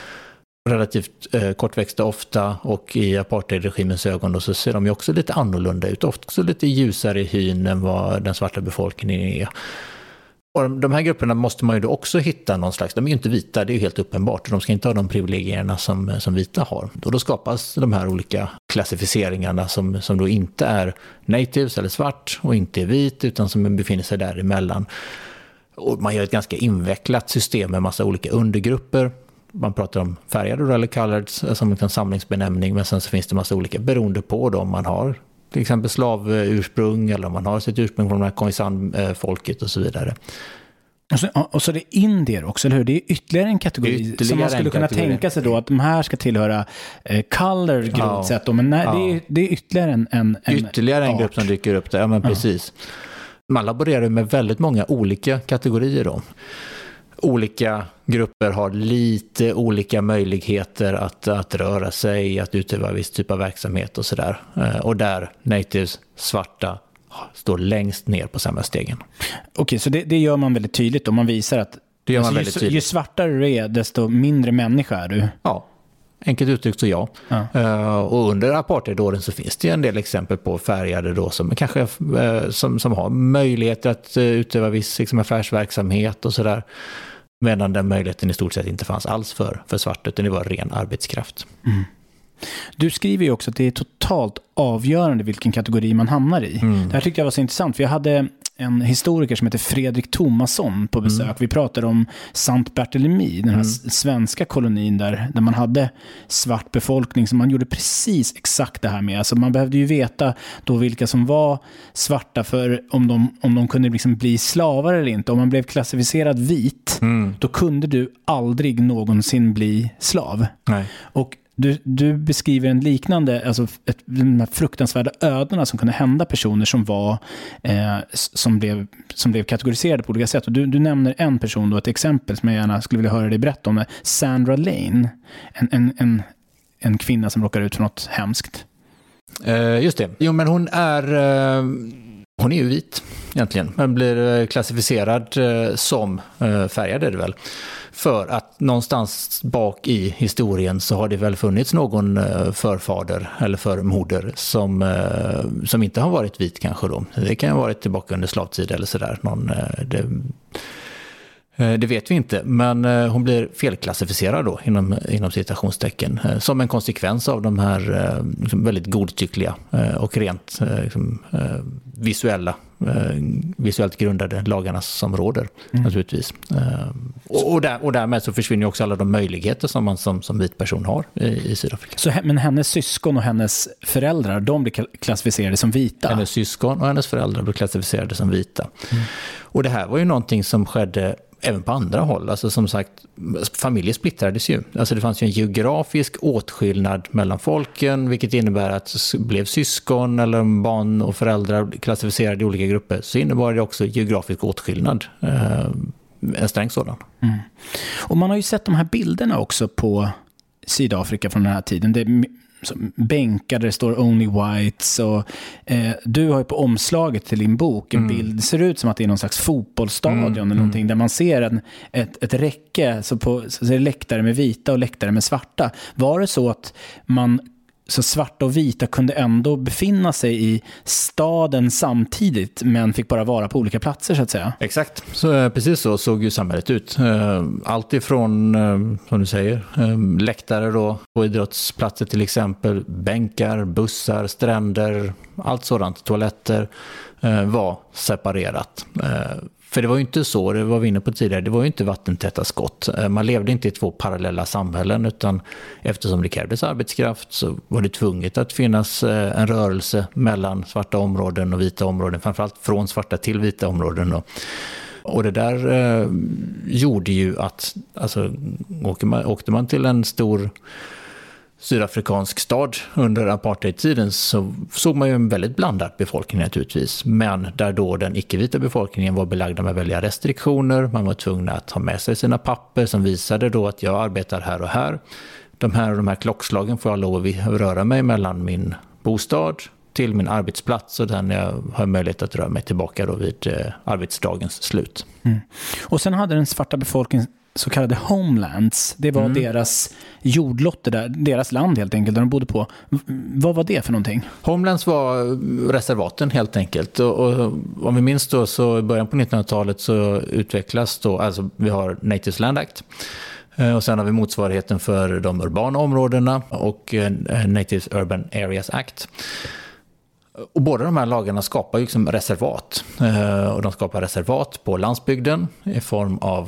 Relativt kortväxta ofta, och i apartheidregimens ögon då så ser de ju också lite annorlunda ut, ofta också lite ljusare i hyn än vad den svarta befolkningen är. Och de här grupperna måste man ju då också hitta någon slags, de är ju inte vita, det är ju helt uppenbart, de ska inte ha de privilegierna som vita har. Och då skapas de här olika klassificeringarna som då inte är natives eller svart och inte är vit, utan som befinner sig däremellan. Och man gör ett ganska invecklat system med massa olika undergrupper. Man pratar om färgade eller colored som en samlingsbenämning, men sen så finns det massa olika beroende på då, om man har till exempel slavursprung eller om man har sitt ursprung från det här Khoisan-folket och så vidare. Och så det är indier också, eller hur? Det är ytterligare en kategori som man skulle kunna tänka sig då att de här ska tillhöra color grovt sett. Men nej, det är ytterligare en grupp som dyker upp där. Ja, men precis. Man laborerar med väldigt många olika kategorier då. Olika grupper har lite olika möjligheter att röra sig, att utöva viss typ av verksamhet och sådär. Och där natives, svarta, står längst ner på samma stegen. Okej, så det gör man väldigt tydligt om man visar att det gör man väldigt tydligt. Ju svartare du är, desto mindre människa är du. Ja, enkelt uttryckt så ja. Och under apartheidåren så finns det en del exempel på färgade då som kanske som har möjligheter att utöva viss liksom, affärsverksamhet och sådär. Medan den möjligheten i stort sett inte fanns alls för svart, utan det var ren arbetskraft. Mm. Du skriver ju också att det är totalt avgörande vilken kategori man hamnar i. Det här tyckte jag var så intressant, för jag hade en historiker som heter Fredrik Thomasson på besök. Vi pratade om Sankt Barthélemy, den här svenska kolonin där man hade svart befolkning, som man gjorde precis exakt det här med. Alltså man behövde ju veta då vilka som var svarta för om de kunde liksom bli slavar eller inte. Om man blev klassificerad vit, då kunde du aldrig någonsin bli slav. Nej. Och du beskriver en liknande, alltså de här fruktansvärda ödena som kunde hända personer som var som blev kategoriserade på olika sätt. Och du nämner en person då, ett exempel som jag gärna skulle vilja höra dig berätta om, Sandra Lane, en kvinna som råkar ut för något hemskt. Just det. Jo, men hon är ju vit egentligen. Men blir klassificerad som färgad är det väl. För att någonstans bak i historien så har det väl funnits någon förfader eller förmoder som inte har varit vit kanske då. Det kan ha varit tillbaka under slavtid eller sådär. Det vet vi inte, men hon blir felklassificerad då inom citationstecken som en konsekvens av de här väldigt godtyckliga och rent visuellt grundade lagarna som råder naturligtvis. Och därmed så försvinner också alla de möjligheter som man som vit person har i Sydafrika. Men hennes syskon och hennes föräldrar, de blir klassificerade som vita? Hennes syskon och hennes föräldrar blir klassificerade som vita. Och det här var ju någonting som skedde även på andra håll. Alltså som sagt, familjer splittrades ju. Alltså det fanns ju en geografisk åtskillnad mellan folken, vilket innebär att blev syskon eller barn och föräldrar klassificerade i olika grupper, så innebar det också geografisk åtskillnad. En sträng sådan. Mm. Och man har ju sett de här bilderna också på Sydafrika från den här tiden. Det är bänkar där det står Only Whites, och du har ju på omslaget till din bok en bild, det ser ut som att det är någon slags fotbollsstadion eller någonting, där man ser ett räcke, så är det läktare med vita och läktare med svarta. Var det så att så svarta och vita kunde ändå befinna sig i staden samtidigt, men fick bara vara på olika platser så att säga? Exakt, så, precis så såg ju samhället ut. Allt ifrån, som du säger, läktare då, på idrottsplatser till exempel, bänkar, bussar, stränder, allt sådant, toaletter var separerat. För det var ju inte så, det var vi inne på tidigare, det var ju inte vattentäta skott. Man levde inte i två parallella samhällen, utan eftersom det krävdes arbetskraft så var det tvunget att finnas en rörelse mellan svarta områden och vita områden, framförallt från svarta till vita områden. Och det där gjorde ju att, alltså, åkte man till en stor sydafrikansk stad under apartheidtiden så såg man ju en väldigt blandad befolkning naturligtvis, men där då den icke-vita befolkningen var belagda med väldiga restriktioner. Man var tvungen att ha med sig sina papper som visade då att jag arbetar här och här. De här klockslagen får jag lov att röra mig mellan min bostad till min arbetsplats, och där jag har möjlighet att röra mig tillbaka då vid arbetsdagens slut. Mm. Och sen hade den svarta befolkningen så kallade homelands. Det var deras jordlotter där, deras land helt enkelt, där de bodde på. Vad var det för någonting? Homelands var reservaten helt enkelt. Och om vi minns då, så i början på 1900-talet så utvecklas då, alltså vi har Natives Land Act. Och sen har vi motsvarigheten för de urbana områdena och Natives Urban Areas Act. Och båda de här lagarna skapar ju liksom reservat. Och de skapar reservat på landsbygden i form av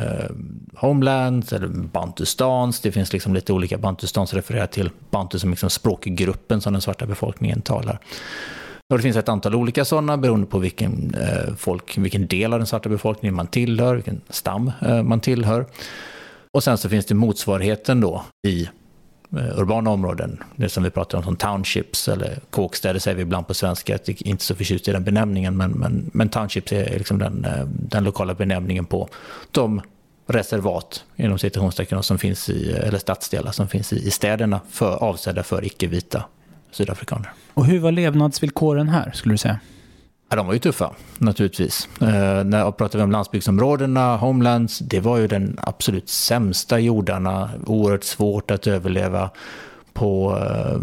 homelands eller bantustans. Det finns liksom lite olika bantustans, refererar till bantu som liksom språkgruppen som den svarta befolkningen talar. Och det finns ett antal olika sådana beroende på vilken del av den svarta befolkningen man tillhör, vilken stam man tillhör. Och sen så finns det motsvarigheten då i urbana områden, det som vi pratar om som townships eller kåkstäder säger vi ibland på svenska, att det är inte så förtjust i den benämningen, men townships är liksom den lokala benämningen på de reservat inom citationstecken som finns i, eller stadsdelar som finns i städerna avsedda för icke-vita sydafrikaner. Och hur var levnadsvillkoren här, skulle du säga? Ja, de var ju tuffa, naturligtvis. När jag pratade om landsbygdsområdena, homelands, det var ju den absolut sämsta jordarna. Oerhört svårt att överleva på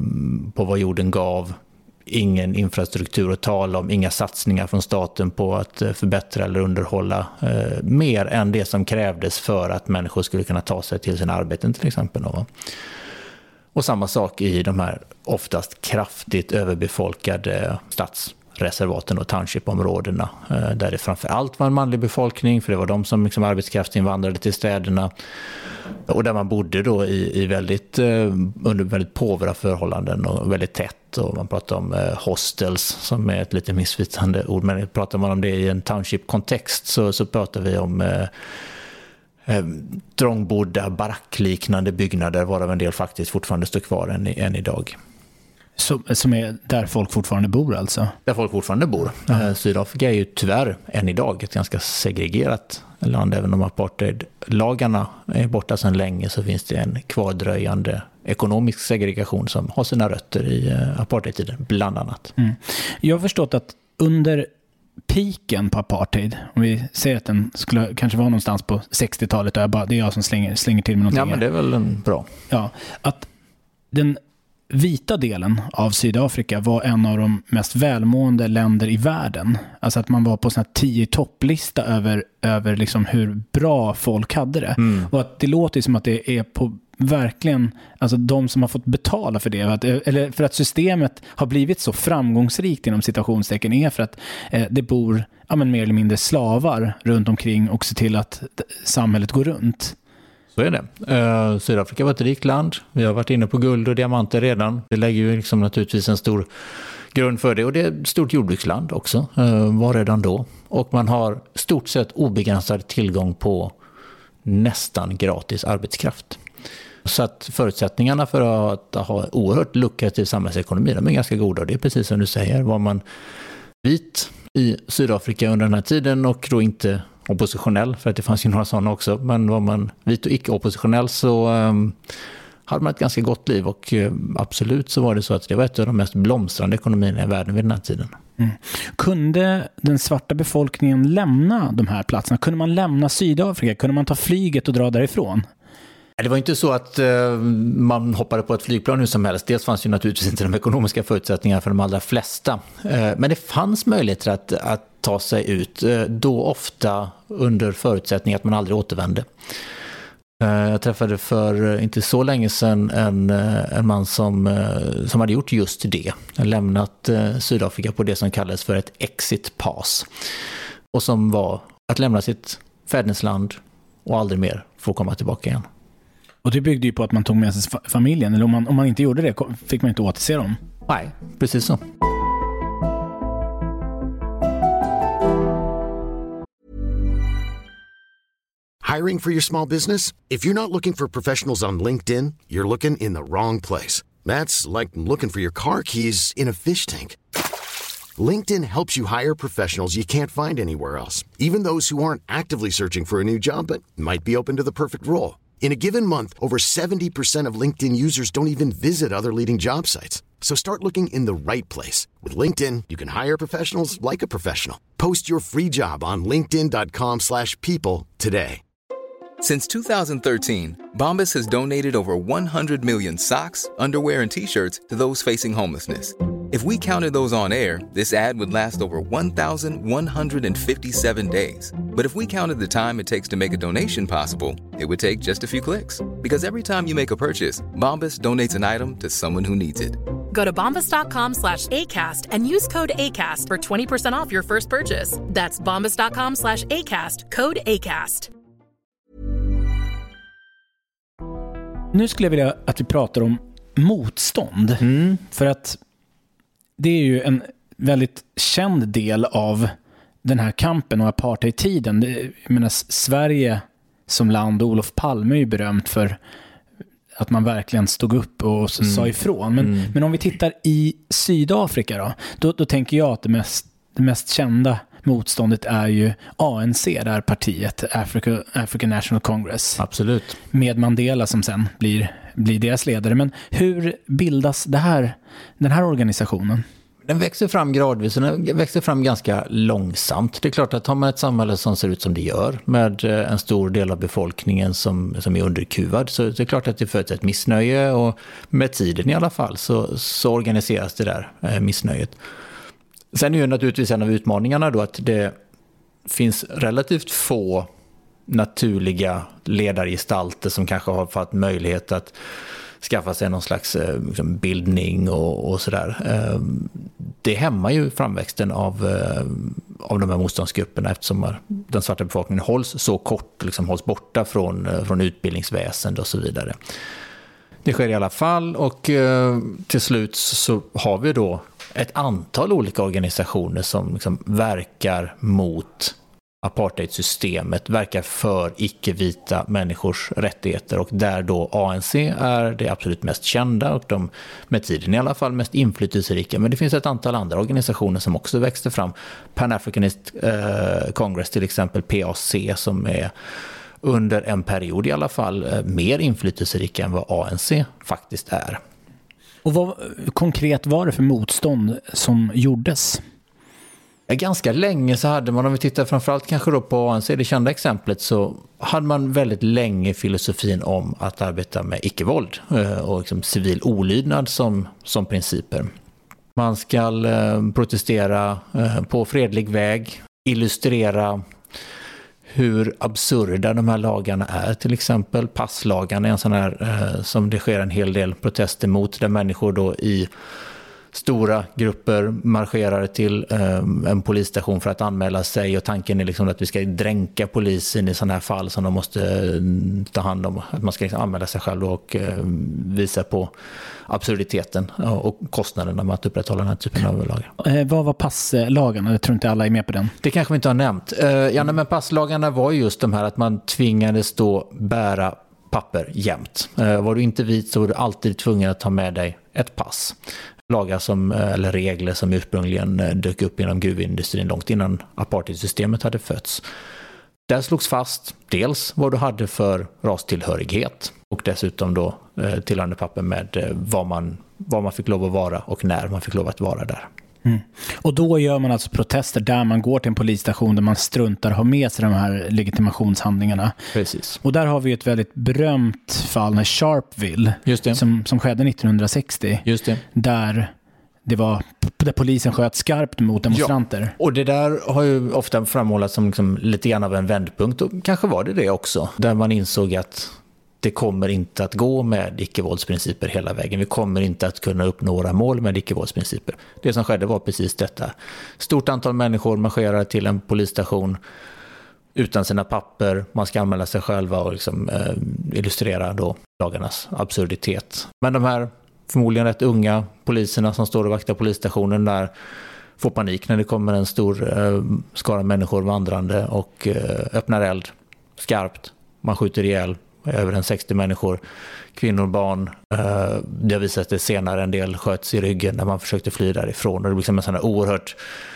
vad jorden gav. Ingen infrastruktur att tala om, inga satsningar från staten på att förbättra eller underhålla mer än det som krävdes för att människor skulle kunna ta sig till sina arbeten till exempel. Och samma sak i de här oftast kraftigt överbefolkade stadsreservaten och township-områdena, där det framförallt var en manlig befolkning, för det var de som liksom arbetskraftsinvandrade till städerna, och där man bodde då under väldigt påvra förhållanden och väldigt tätt, och man pratar om hostels som är ett lite missvisande ord, men pratar man om det i en township-kontext så pratar vi om trångbodda, barackliknande byggnader, varav en del faktiskt fortfarande står kvar än idag. Som är där folk fortfarande bor alltså? Där folk fortfarande bor. Sydafrika är ju tyvärr än idag ett ganska segregerat land. Även om apartheidlagarna är borta sedan länge, så finns det en kvardröjande ekonomisk segregation som har sina rötter i apartheidtiden bland annat. Mm. Jag har förstått att under piken på apartheid, om vi säger att den skulle kanske vara någonstans på 60-talet, och det är jag som slänger till med någonting. Ja, men det är väl bra. Ja, att den vita delen av Sydafrika var en av de mest välmående länder i världen. Alltså att man var på sån här 10-topplista över liksom hur bra folk hade det. Mm. Och att det låter som att det är på verkligen, alltså de som har fått betala för det, eller för att systemet har blivit så framgångsrikt inom citationstecken, är för att det bor mer eller mindre slavar runt omkring och ser till att samhället går runt. Så är det. Sydafrika var ett rikt land. Vi har varit inne på guld och diamanter redan. Det lägger ju liksom naturligtvis en stor grund för det. Och det är ett stort jordbruksland också, var redan då. Och man har stort sett obegränsad tillgång på nästan gratis arbetskraft. Så att förutsättningarna för att ha oerhört lukrativ samhällsekonomi, de är ganska goda. Och det är precis som du säger, var man vit i Sydafrika under den här tiden och då inte oppositionell, för att det fanns ju några sådana också, men var man vit och icke-oppositionell så hade man ett ganska gott liv, och absolut så var det så att det var ett av de mest blomstrande ekonomierna i världen vid den här tiden. Mm. Kunde den svarta befolkningen lämna de här platserna? Kunde man lämna Sydafrika? Kunde man ta flyget och dra därifrån? Det var inte så att man hoppade på ett flygplan hur som helst. Dels fanns ju naturligtvis inte de ekonomiska förutsättningarna för de allra flesta. Men det fanns möjligheter att ta sig ut, då ofta under förutsättning att man aldrig återvände. Jag träffade för inte så länge sedan en man som hade gjort just det. Lämnat Sydafrika på det som kallades för ett exit pass. Och som var att lämna sitt fädernesland och aldrig mer få komma tillbaka igen. Och det byggde ju på att man tog med sig familjen. Eller om man inte gjorde det fick man inte återse dem. Nej, precis så. Hiring for your small business? If you're not looking for professionals on LinkedIn, you're looking in the wrong place. That's like looking for your car keys in a fish tank. LinkedIn helps you hire professionals you can't find anywhere else, even those who aren't actively searching for a new job but might be open to the perfect role. In a given month, over 70% of LinkedIn users don't even visit other leading job sites. So start looking in the right place. With LinkedIn, you can hire professionals like a professional. Post your free job on linkedin.com/people today. Since 2013, Bombas has donated over 100 million socks, underwear, and T-shirts to those facing homelessness. If we counted those on air, this ad would last over 1,157 days. But if we counted the time it takes to make a donation possible, it would take just a few clicks. Because every time you make a purchase, Bombas donates an item to someone who needs it. Go to bombas.com/ACAST and use code ACAST for 20% off your first purchase. That's bombas.com/ACAST, code ACAST. Nu skulle jag vilja att vi pratar om motstånd. För att det är ju en väldigt känd del av den här kampen och apartheidtiden. Jag menar, Sverige som land, Olof Palme är ju berömt för att man verkligen stod upp och sa ifrån. Men om vi tittar i Sydafrika då tänker jag att det mest kända motståndet är ju ANC, det här partiet, African National Congress. Absolut. Med Mandela som sen blir deras ledare. Men hur bildas den här organisationen? Den växer fram gradvis och den växer fram ganska långsamt. Det är klart att har man ett samhälle som ser ut som det gör, med en stor del av befolkningen som är underkuvad, så det är klart att det föds ett missnöje, och med tiden i alla fall så organiseras det där missnöjet. Sen är ju naturligtvis en av utmaningarna då att det finns relativt få naturliga ledargestalter som kanske har fått möjlighet att skaffa sig någon slags bildning och sådär. Det hämmar ju framväxten av de här motståndsgrupperna, eftersom den svarta befolkningen hålls så kort, liksom hålls borta från utbildningsväsende och så vidare. Det sker i alla fall, och till slut så har vi då ett antal olika organisationer som liksom verkar mot apartheidsystemet, verkar för icke-vita människors rättigheter, och där då ANC är det absolut mest kända och de med tiden i alla fall mest inflytelserika. Men det finns ett antal andra organisationer som också växte fram. Pan-Africanist Congress till exempel, PAC, som är under en period i alla fall mer inflytelserika än vad ANC faktiskt är. Och vad konkret var det för motstånd som gjordes? Ganska länge så hade man, om vi tittar framförallt kanske då på ANC, det kända exemplet, så hade man väldigt länge filosofin om att arbeta med icke-våld och liksom civil olydnad som principer. Man ska protestera på fredlig väg, illustrera hur absurda de här lagarna är. Till exempel passlagarna är en sån här som det sker en hel del protester mot, där människor då i stora grupper marscherar till en polisstation för att anmäla sig, och tanken är liksom att vi ska dränka polisen i sådana här fall som de måste ta hand om, att man ska liksom anmäla sig själv och visa på absurditeten och kostnaderna med att upprätthålla den här typen av lagar. Vad var passlagarna? Jag tror inte alla är med på den. Det kanske vi inte har nämnt. Men passlagarna var just de här att man tvingades då bära papper jämt. Var du inte vit så var du alltid tvungen att ta med dig ett pass. Lagar eller regler som ursprungligen dök upp inom gruvindustrin långt innan apartheidsystemet hade fötts. Där slogs fast dels vad du hade för rastillhörighet och dessutom då tillhörande papper med vad man fick lov att vara och när man fick lov att vara där. Mm. Och då gör man alltså protester där man går till en polisstation där man struntar ha med sig de här legitimationshandlingarna. Precis. Och där har vi ett väldigt berömt fall med Sharpeville som skedde 1960. Just det. Där polisen sköt skarpt mot demonstranter. Ja, och det där har ju ofta framhållits som liksom lite grann av en vändpunkt, och kanske var det också. Där man insåg att det kommer inte att gå med icke-våldsprinciper hela vägen. Vi kommer inte att kunna uppnå våra mål med icke-våldsprinciper. Det som skedde var precis detta. Stort antal människor marscherade till en polisstation utan sina papper. Man ska anmäla sig själva och liksom, illustrera då lagarnas absurditet. Men de här förmodligen rätt unga poliserna som står och vaktar polisstationen där får panik när det kommer en stor skara människor vandrande och öppnar eld skarpt. Man skjuter ihjäl över en 60 människor, kvinnor, barn. Det har visat sig senare en del sköts i ryggen när man försökte fly därifrån, och det blir liksom en sån här oerhört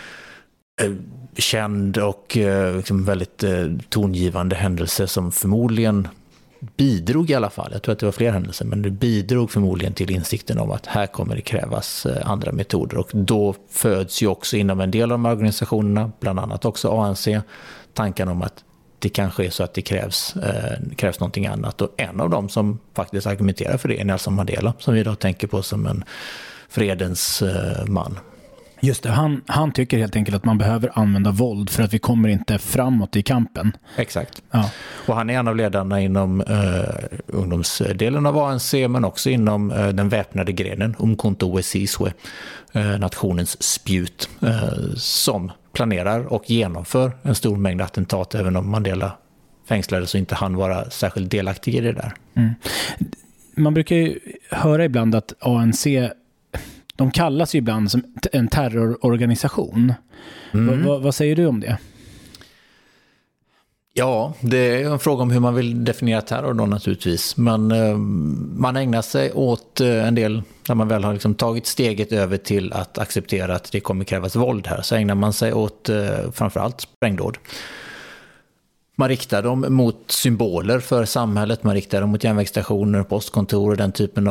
känd och liksom väldigt tongivande händelse som förmodligen bidrog i alla fall, jag tror att det var fler händelser, men det bidrog förmodligen till insikten om att här kommer det krävas andra metoder, och då föds ju också inom en del av de organisationerna, bland annat också ANC, tanken om att det kanske är så att det krävs någonting annat, och en av dem som faktiskt argumenterar för det är Nelson Mandela, som vi idag tänker på som en fredens man. Just det, han tycker helt enkelt att man behöver använda våld för att vi kommer inte framåt i kampen. Exakt. Ja. Och han är en av ledarna inom ungdomsdelen av ANC, men också inom den väpnade grenen, Umkhonto we Sizwe, nationens spjut, som planerar och genomför en stor mängd attentat, även om Mandela fängslades så inte han vara särskilt delaktig i det där. Mm. Man brukar ju höra ibland att ANC, de kallas ju ibland som en terrororganisation. Vad säger du om det? Ja, det är en fråga om hur man vill definiera terror då naturligtvis. Men man ägnar sig åt en del, när man väl har liksom tagit steget över till att acceptera att det kommer krävas våld här, så ägnar man sig åt framförallt sprängdåd. Man riktar dem mot symboler för samhället, man riktar dem mot järnvägsstationer, postkontor och den typen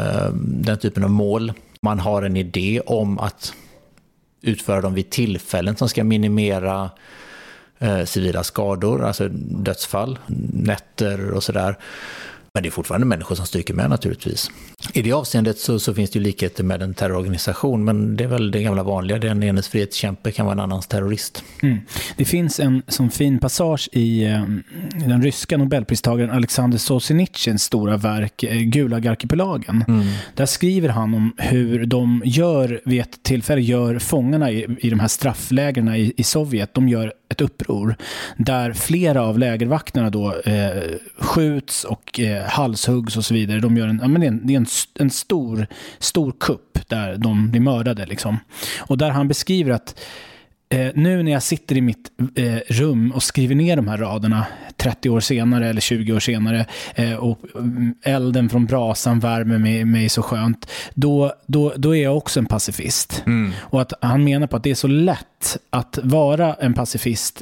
av mål. Man har en idé om att utföra dem vid tillfällen som ska minimera civila skador, alltså dödsfall, nätter och sådär. Men det är fortfarande människor som stryker med naturligtvis. I det avseendet så finns det ju likheter med en terrororganisation, men det är väl det gamla vanliga. Den enes frihetskämpe kan vara en annans terrorist. Mm. Det finns en sån fin passage i den ryska nobelpristagaren Alexander Solzhenitsyns stora verk Gulag-arkipelagen. Där skriver han om hur de vid ett tillfälle gör fångarna i de här strafflägerna i Sovjet, de gör ett uppror där flera av lägervakterna då skjuts och halshuggs och så vidare. De gör det är en stor kupp där de blir mördade liksom. Och där han beskriver att nu när jag sitter i mitt rum och skriver ner de här raderna 30 år senare eller 20 år senare och elden från brasan värmer mig så skönt, då är jag också en pacifist. Och att han menar på att det är så lätt att vara en pacifist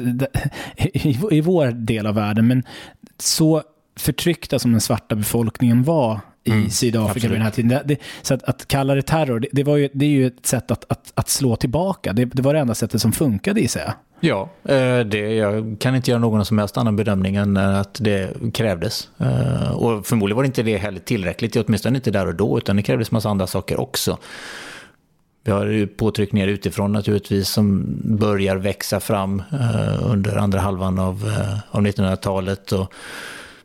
i vår del av världen, men så förtryckta som den svarta befolkningen var i Sydafrika vid den här tiden. Så att kalla det terror, det är ju ett sätt att slå tillbaka. Det var det enda sättet som funkade i sig. Ja, jag kan inte göra någon som helst annan bedömning än att det krävdes. Och förmodligen var det inte det heller tillräckligt, åtminstone inte där och då, utan det krävdes massa andra saker också. Vi har ju påtryckningar utifrån naturligtvis som börjar växa fram under andra halvan av 1900-talet, och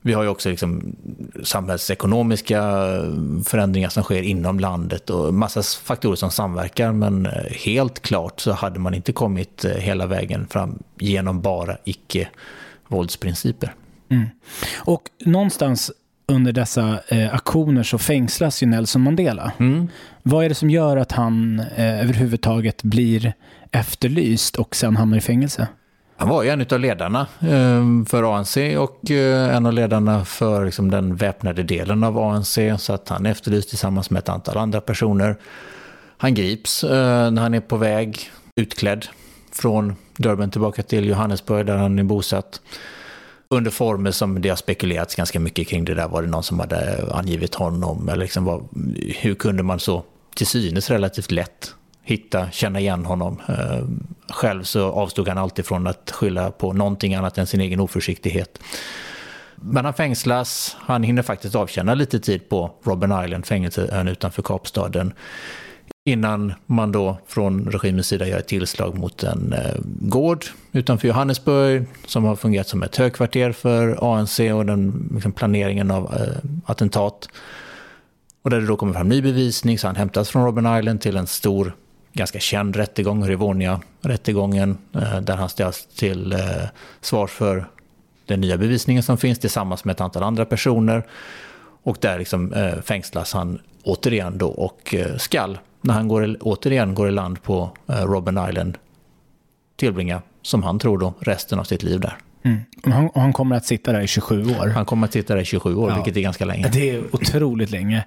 Vi har ju också liksom samhällsekonomiska förändringar som sker inom landet och massa faktorer som samverkar, men helt klart så hade man inte kommit hela vägen fram genom bara icke-våldsprinciper. Och någonstans under dessa aktioner så fängslas ju Nelson Mandela. Vad är det som gör att han överhuvudtaget blir efterlyst och sen hamnar i fängelse? Han var ju en av ledarna för ANC och en av ledarna för liksom den väpnade delen av ANC, så att han efterlyst tillsammans med ett antal andra personer. Han grips när han är på väg utklädd från Durban tillbaka till Johannesburg där han är bosatt. Under former som det har spekulerats ganska mycket kring det där. Var det någon som hade angivit honom? Eller liksom hur kunde man så till synes relativt lätt känna igen honom? Själv så avstod han alltid från att skylla på någonting annat än sin egen oförsiktighet. Men han fängslas. Han hinner faktiskt avtjäna lite tid på Robben Island, fängelseön utanför Kapstaden, innan man då från regimens sida gör ett tillslag mot en gård utanför Johannesburg som har fungerat som ett högkvarter för ANC och den liksom, planeringen av attentat. Och där det då kommer fram ny bevisning, så han hämtas från Robben Island till en stor, ganska känd rättegång, Rivonia-rättegången, där han ställs till svars för den nya bevisningen som finns tillsammans med ett antal andra personer. Och där liksom, fängslas han återigen då och skall, när han återigen går i land på Robben Island, tillbringa, som han tror då, resten av sitt liv där. Och han kommer att sitta där i 27 år. Han kommer att sitta där i 27 år, vilket är ganska länge. Det är otroligt länge.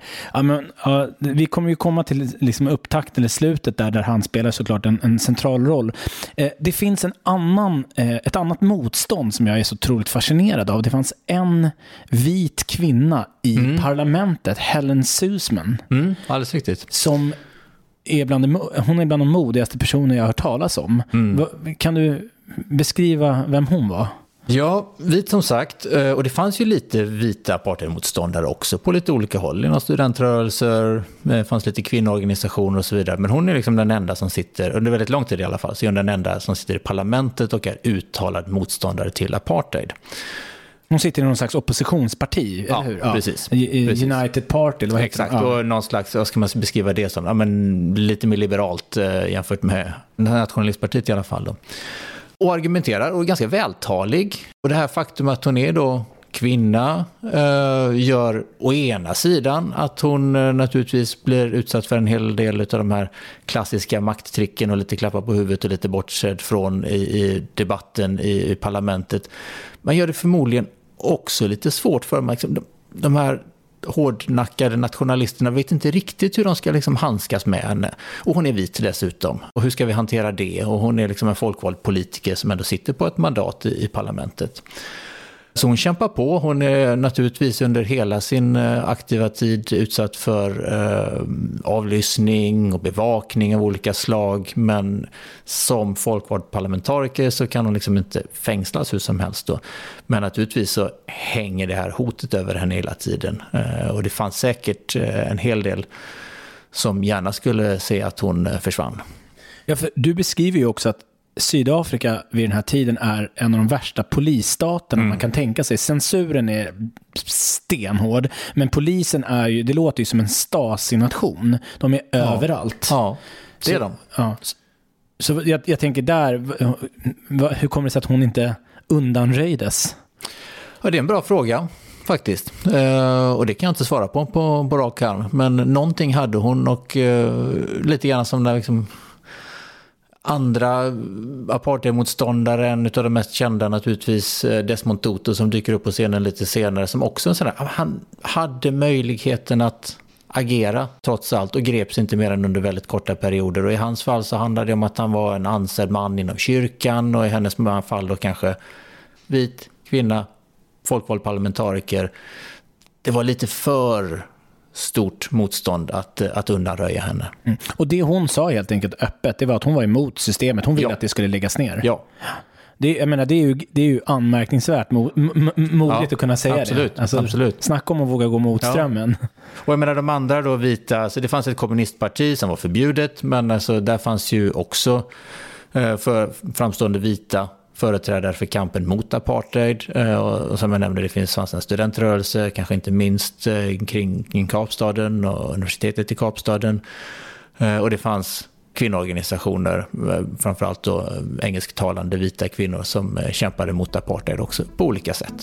Vi kommer ju komma till liksom upptakt eller slutet där han spelar såklart en central roll. Det finns ett annat motstånd som jag är så otroligt fascinerad av. Det fanns en vit kvinna i parlamentet, Helen Suzman. Alldeles riktigt. Som hon är bland de modigaste personer jag har hört talas om. Kan du beskriva vem hon var? Ja, vit som sagt. Och det fanns ju lite vita apartheidmotståndare också på lite olika håll. Inom studentrörelser, det fanns lite kvinnoorganisationer och så vidare. Men hon är liksom den enda som sitter, under väldigt lång tid i alla fall, så är hon den enda som sitter i parlamentet och är uttalad motståndare till apartheid. Hon sitter i någon slags oppositionsparti, eller hur? Ja, precis. United Party, eller vad heter det? Exakt, och någon slags, vad ska man beskriva det som? Lite mer liberalt jämfört med nationalistpartiet i alla fall då. Och argumenterar och är ganska vältalig. Och det här faktum att hon är då kvinna gör å ena sidan att hon naturligtvis blir utsatt för en hel del av de här klassiska makttricken och lite klappar på huvudet och lite bortsedd från i debatten i parlamentet. Man gör det förmodligen också lite svårt för mig. De här hårdnackade nationalisterna vet inte riktigt hur de ska liksom handskas med henne. Och hon är vit dessutom. Och hur ska vi hantera det? Och hon är liksom en folkvald politiker som ändå sitter på ett mandat i parlamentet. Så hon kämpar på. Hon är naturligtvis under hela sin aktiva tid utsatt för avlyssning och bevakning av olika slag. Men som folkvald parlamentariker så kan hon liksom inte fängslas hur som helst då. Men naturligtvis så hänger det här hotet över henne hela tiden. Och det fanns säkert en hel del som gärna skulle se att hon försvann. Ja, för du beskriver ju också att Sydafrika vid den här tiden är en av de värsta polisstaterna man kan tänka sig. Censuren är stenhård, men polisen är ju, det låter ju som en Stasi-nation. De är överallt. Ja, det är de. Ja. Så jag tänker där, hur kommer det sig att hon inte undanröjdes? Ja, det är en bra fråga faktiskt. Och det kan jag inte svara på rak arm. Men någonting hade hon och lite grann som där liksom andra apartheidmotståndare, en av de mest kända naturligtvis Desmond Tutu som dyker upp på scenen lite senare, som också han hade möjligheten att agera trots allt och greps inte mer än under väldigt korta perioder. Och i hans fall så handlade det om att han var en ansedd man inom kyrkan, och i hennes fall då kanske vit, kvinna, folkvald parlamentariker. Det var lite för stort motstånd att undanröja henne. Och det hon sa helt enkelt öppet, det var att hon var emot systemet. Hon ville att det skulle läggas ner. Ja. Det är ju anmärkningsvärt modigt att kunna säga absolut, det. Alltså, absolut. Snacka om att våga gå mot strömmen. Och jag menar de andra då vita, så det fanns ett kommunistparti som var förbjudet, men alltså där fanns ju också för framstående vita företrädare för kampen mot apartheid. Och som jag nämnde, det fanns en studentrörelse, kanske inte minst kring Kapstaden och universitetet i Kapstaden. Och det fanns kvinnoorganisationer, framförallt då engelsktalande vita kvinnor som kämpade mot apartheid också på olika sätt.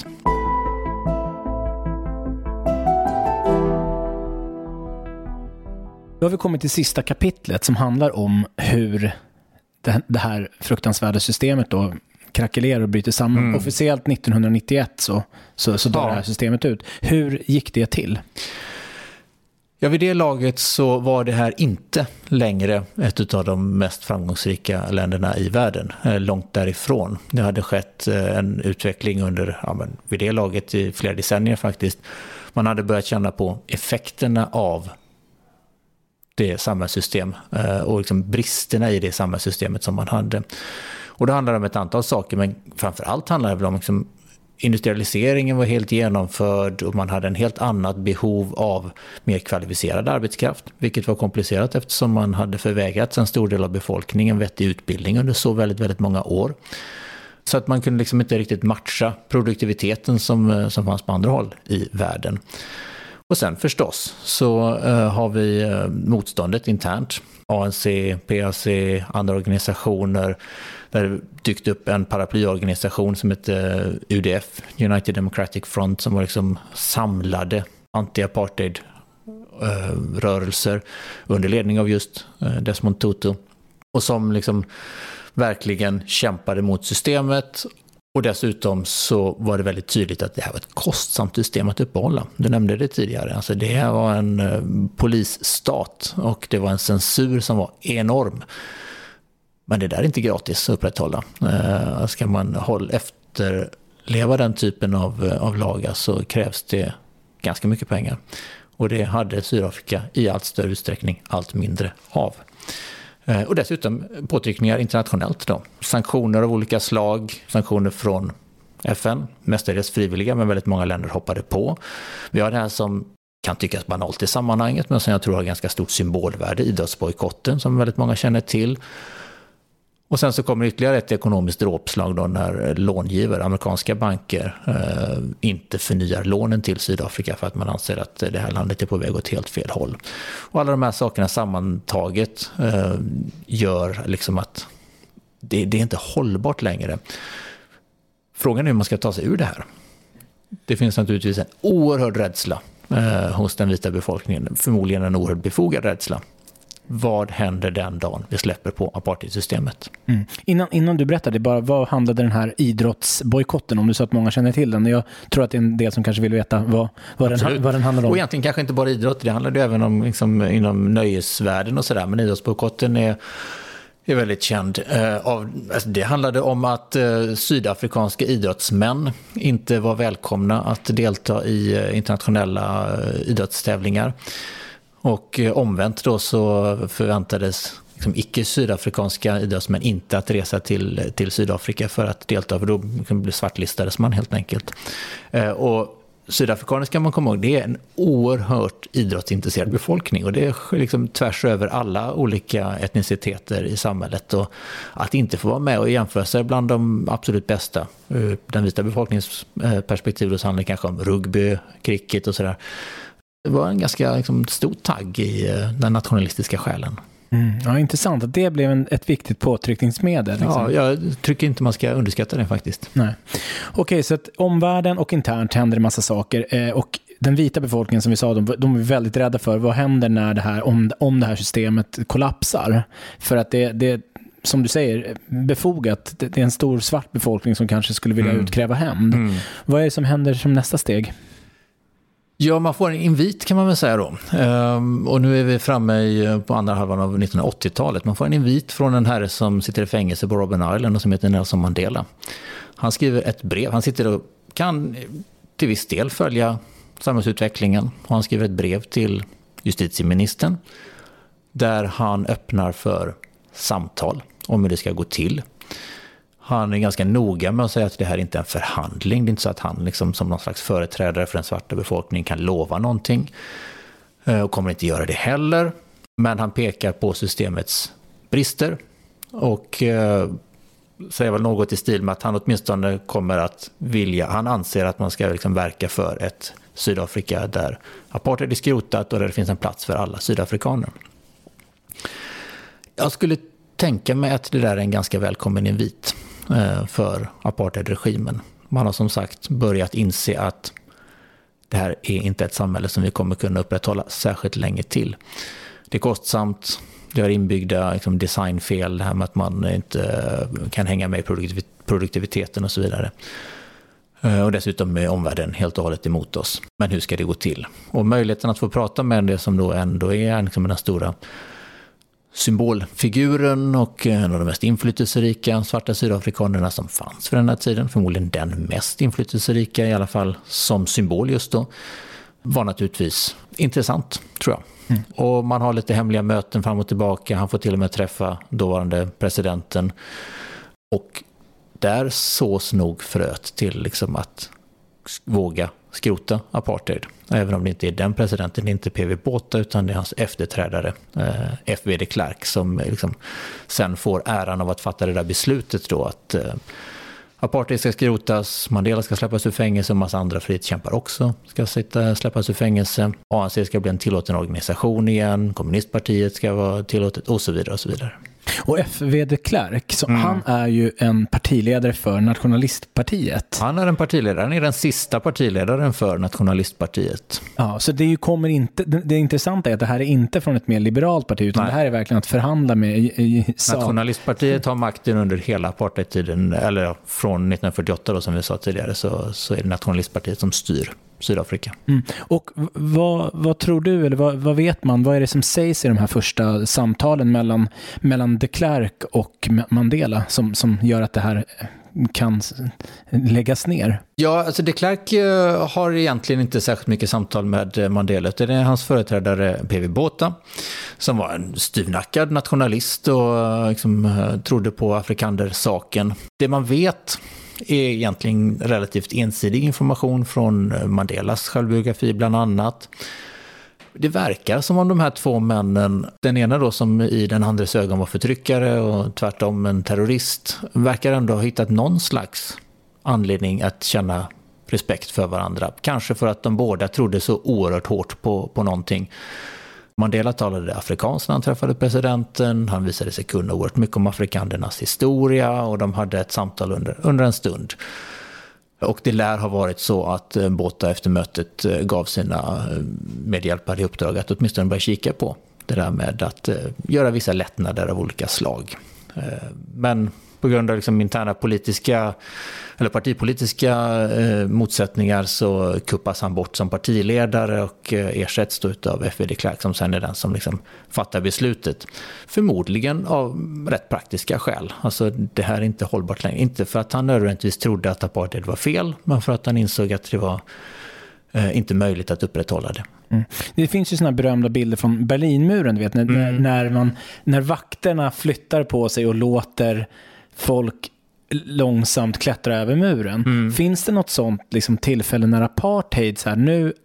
Då har vi kommit till sista kapitlet som handlar om hur det här fruktansvärda systemet då krackelerar och bryter samman. Officiellt 1991 så dör det här systemet ut. Hur gick det till? Ja, vid det laget så var det här inte längre ett av de mest framgångsrika länderna i världen. Långt därifrån. Det hade skett en utveckling under, vid det laget i flera decennier faktiskt. Man hade börjat känna på effekterna av det samhällssystem och liksom bristerna i det samhällssystemet som man hade. Och det handlar om ett antal saker, men framförallt handlar det om liksom industrialiseringen var helt genomförd och man hade en helt annat behov av mer kvalificerad arbetskraft, vilket var komplicerat eftersom man hade förvägrats en stor del av befolkningen vettig utbildning under så väldigt, väldigt många år. Så att man kunde liksom inte riktigt matcha produktiviteten som fanns på andra håll i världen. Och sen förstås så har vi motståndet internt. ANC, PAC, andra organisationer. Där det dykt upp en paraplyorganisation som heter UDF, United Democratic Front, som var liksom samlade anti-apartheid-rörelser under ledning av just Desmond Tutu. Och som liksom verkligen kämpade mot systemet. Och dessutom så var det väldigt tydligt att det här var ett kostsamt system att uppehålla. Du nämnde det tidigare. Alltså det här var en polisstat och det var en censur som var enorm. Men det där är inte gratis att upprätthålla. Ska man efterleva den typen av lagar så krävs det ganska mycket pengar. Och det hade Sydafrika i allt större utsträckning allt mindre av. Och dessutom påtryckningar internationellt då. Sanktioner av olika slag, sanktioner från FN, mestadels frivilliga, men väldigt många länder hoppade på. Vi har det här som kan tyckas banalt i sammanhanget, men som jag tror har ganska stort symbolvärde, idrottsbojkotten som väldigt många känner till. Och sen så kommer ytterligare ett ekonomiskt dråpslag då när långivare, amerikanska banker, inte förnyar lånen till Sydafrika för att man anser att det här landet är på väg åt helt fel håll. Och alla de här sakerna sammantaget gör liksom att det är inte hållbart längre. Frågan är hur man ska ta sig ur det här. Det finns naturligtvis en oerhörd rädsla hos den vita befolkningen, förmodligen en oerhört befogad rädsla. Vad händer den dagen vi släpper på apartheidsystemet? Innan du berättade, bara vad handlade den här idrottsbojkotten om? Du sa att många känner till den. Jag tror att det är en del som kanske vill veta vad den handlar om. Och egentligen kanske inte bara idrott, det handlar ju även om liksom, inom nöjesvärlden och sådär. Men idrottsbojkotten är väldigt känd. Det handlade om att sydafrikanska idrottsmän inte var välkomna att delta i internationella idrottstävlingar. Och omvänt då så förväntades liksom icke-sydafrikanska idrottsmän inte att resa till Sydafrika för att delta, för då blir svartlistades man helt enkelt. Och sydafrikaner ska man komma ihåg, det är en oerhört idrottsintresserad befolkning och det är liksom tvärs över alla olika etniciteter i samhället. Och att inte få vara med och jämföra sig bland de absolut bästa, den vita befolkningens perspektiv, då handlar det kanske om rugby, cricket och sådär. Det var en ganska stor tagg i den nationalistiska själen. Ja, intressant att det blev ett viktigt påtryckningsmedel. Ja, jag tycker inte man ska underskatta det faktiskt. Nej. Okej, så att omvärlden och internt händer en massa saker. Och den vita befolkningen som vi sa, de är väldigt rädda för vad händer när det här, om det här systemet kollapsar. För att det som du säger, befogat. Det är en stor svart befolkning som kanske skulle vilja utkräva hämnd. Vad är det som händer som nästa steg? Ja, man får en invit kan man väl säga då. Och nu är vi framme på andra halvan av 1980-talet. Man får en invit från en herre som sitter i fängelse på Robben Island och som heter Nelson Mandela. Han skriver ett brev. Han sitter och kan till viss del följa samhällsutvecklingen. Och han skriver ett brev till justitieministern där han öppnar för samtal om hur det ska gå till. Han är ganska noga med att säga att det här inte är en förhandling. Det är inte så att han liksom, som någon slags företrädare för den svarta befolkningen kan lova någonting. Och kommer inte göra det heller. Men han pekar på systemets brister. Och säger väl något i stil med att han åtminstone kommer att vilja, han anser att man ska liksom verka för ett Sydafrika där apartheid är skrotat och där det finns en plats för alla sydafrikaner. Jag skulle tänka mig att det där är en ganska välkommen invit för apartheidregimen. Man har som sagt börjat inse att det här är inte ett samhälle som vi kommer kunna upprätthålla särskilt länge till. Det är kostsamt, det har inbyggda liksom, designfel, det här med att man inte kan hänga med i produktiviteten och så vidare. Och dessutom är omvärlden helt och hållet emot oss. Men hur ska det gå till? Och möjligheten att få prata med det som då ändå är liksom den stora symbolfiguren och en av de mest inflytelserika svarta sydafrikanerna som fanns för den här tiden, förmodligen den mest inflytelserika i alla fall som symbol just då, var naturligtvis intressant, tror jag. Och man har lite hemliga möten fram och tillbaka, han får till och med träffa dåvarande presidenten och där sås nog fröet till liksom att våga skrota apartheid. Även om det inte är den presidenten, det är inte P.W. Botha utan det är hans efterträdare F.W. de Klerk som liksom sen får äran av att fatta det där beslutet då att apartheid ska skrotas, Mandela ska släppas ur fängelse och massa andra frihetskämpar också ska släppas ur fängelse. ANC ska bli en tillåten organisation igen, kommunistpartiet ska vara tillåtet och så vidare och så vidare. Och F.W. de Klerk, han är ju en partiledare för Nationalistpartiet. Han är en partiledare, han är den sista partiledaren för Nationalistpartiet. Ja, så det kommer inte, det intressanta är att det här är inte från ett mer liberalt parti utan det här är verkligen att förhandla med i Nationalistpartiet har makten under hela apartheidtiden, eller från 1948 då, som vi sa tidigare, så är det Nationalistpartiet som styr Sydafrika. Och vad tror du, eller vad vet man, vad är det som sägs i de här första samtalen mellan de Klerk och Mandela som gör att det här kan läggas ner? Ja, alltså de Klerk har egentligen inte särskilt mycket samtal med Mandela. Det är hans företrädare P.W. Botha som var en styvnackad nationalist och liksom, trodde på afrikaner-saken. Det man vet är egentligen relativt ensidig information från Mandelas självbiografi bland annat. Det verkar som om de här två männen, den ena då som i den andres ögon var förtryckare och tvärtom en terrorist, verkar ändå ha hittat någon slags anledning att känna respekt för varandra. Kanske för att de båda trodde så oerhört hårt på någonting. Mandela talade afrikanskt när han träffade presidenten. Han visade sig kunna oerhört mycket om afrikanernas historia och de hade ett samtal under en stund. Och det lär ha varit så att Botha efter mötet gav sina medhjälpare i uppdrag att åtminstone börja kika på det där med att göra vissa lättnader av olika slag. Men på grund av liksom interna politiska eller partipolitiska motsättningar så kuppas han bort som partiledare och ersätts då av F.W. de Klerk som sen är den som liksom fattar beslutet. Förmodligen av rätt praktiska skäl. Alltså det här är inte hållbart längre. Inte för att han nödvändigtvis trodde att apartheid var fel, men för att han insåg att det var inte möjligt att upprätthålla det. Det finns ju såna berömda bilder från Berlinmuren, du vet, när vakterna flyttar på sig och låter folk långsamt klättra över muren. Finns det något sånt liksom, tillfälle när apartheid så här,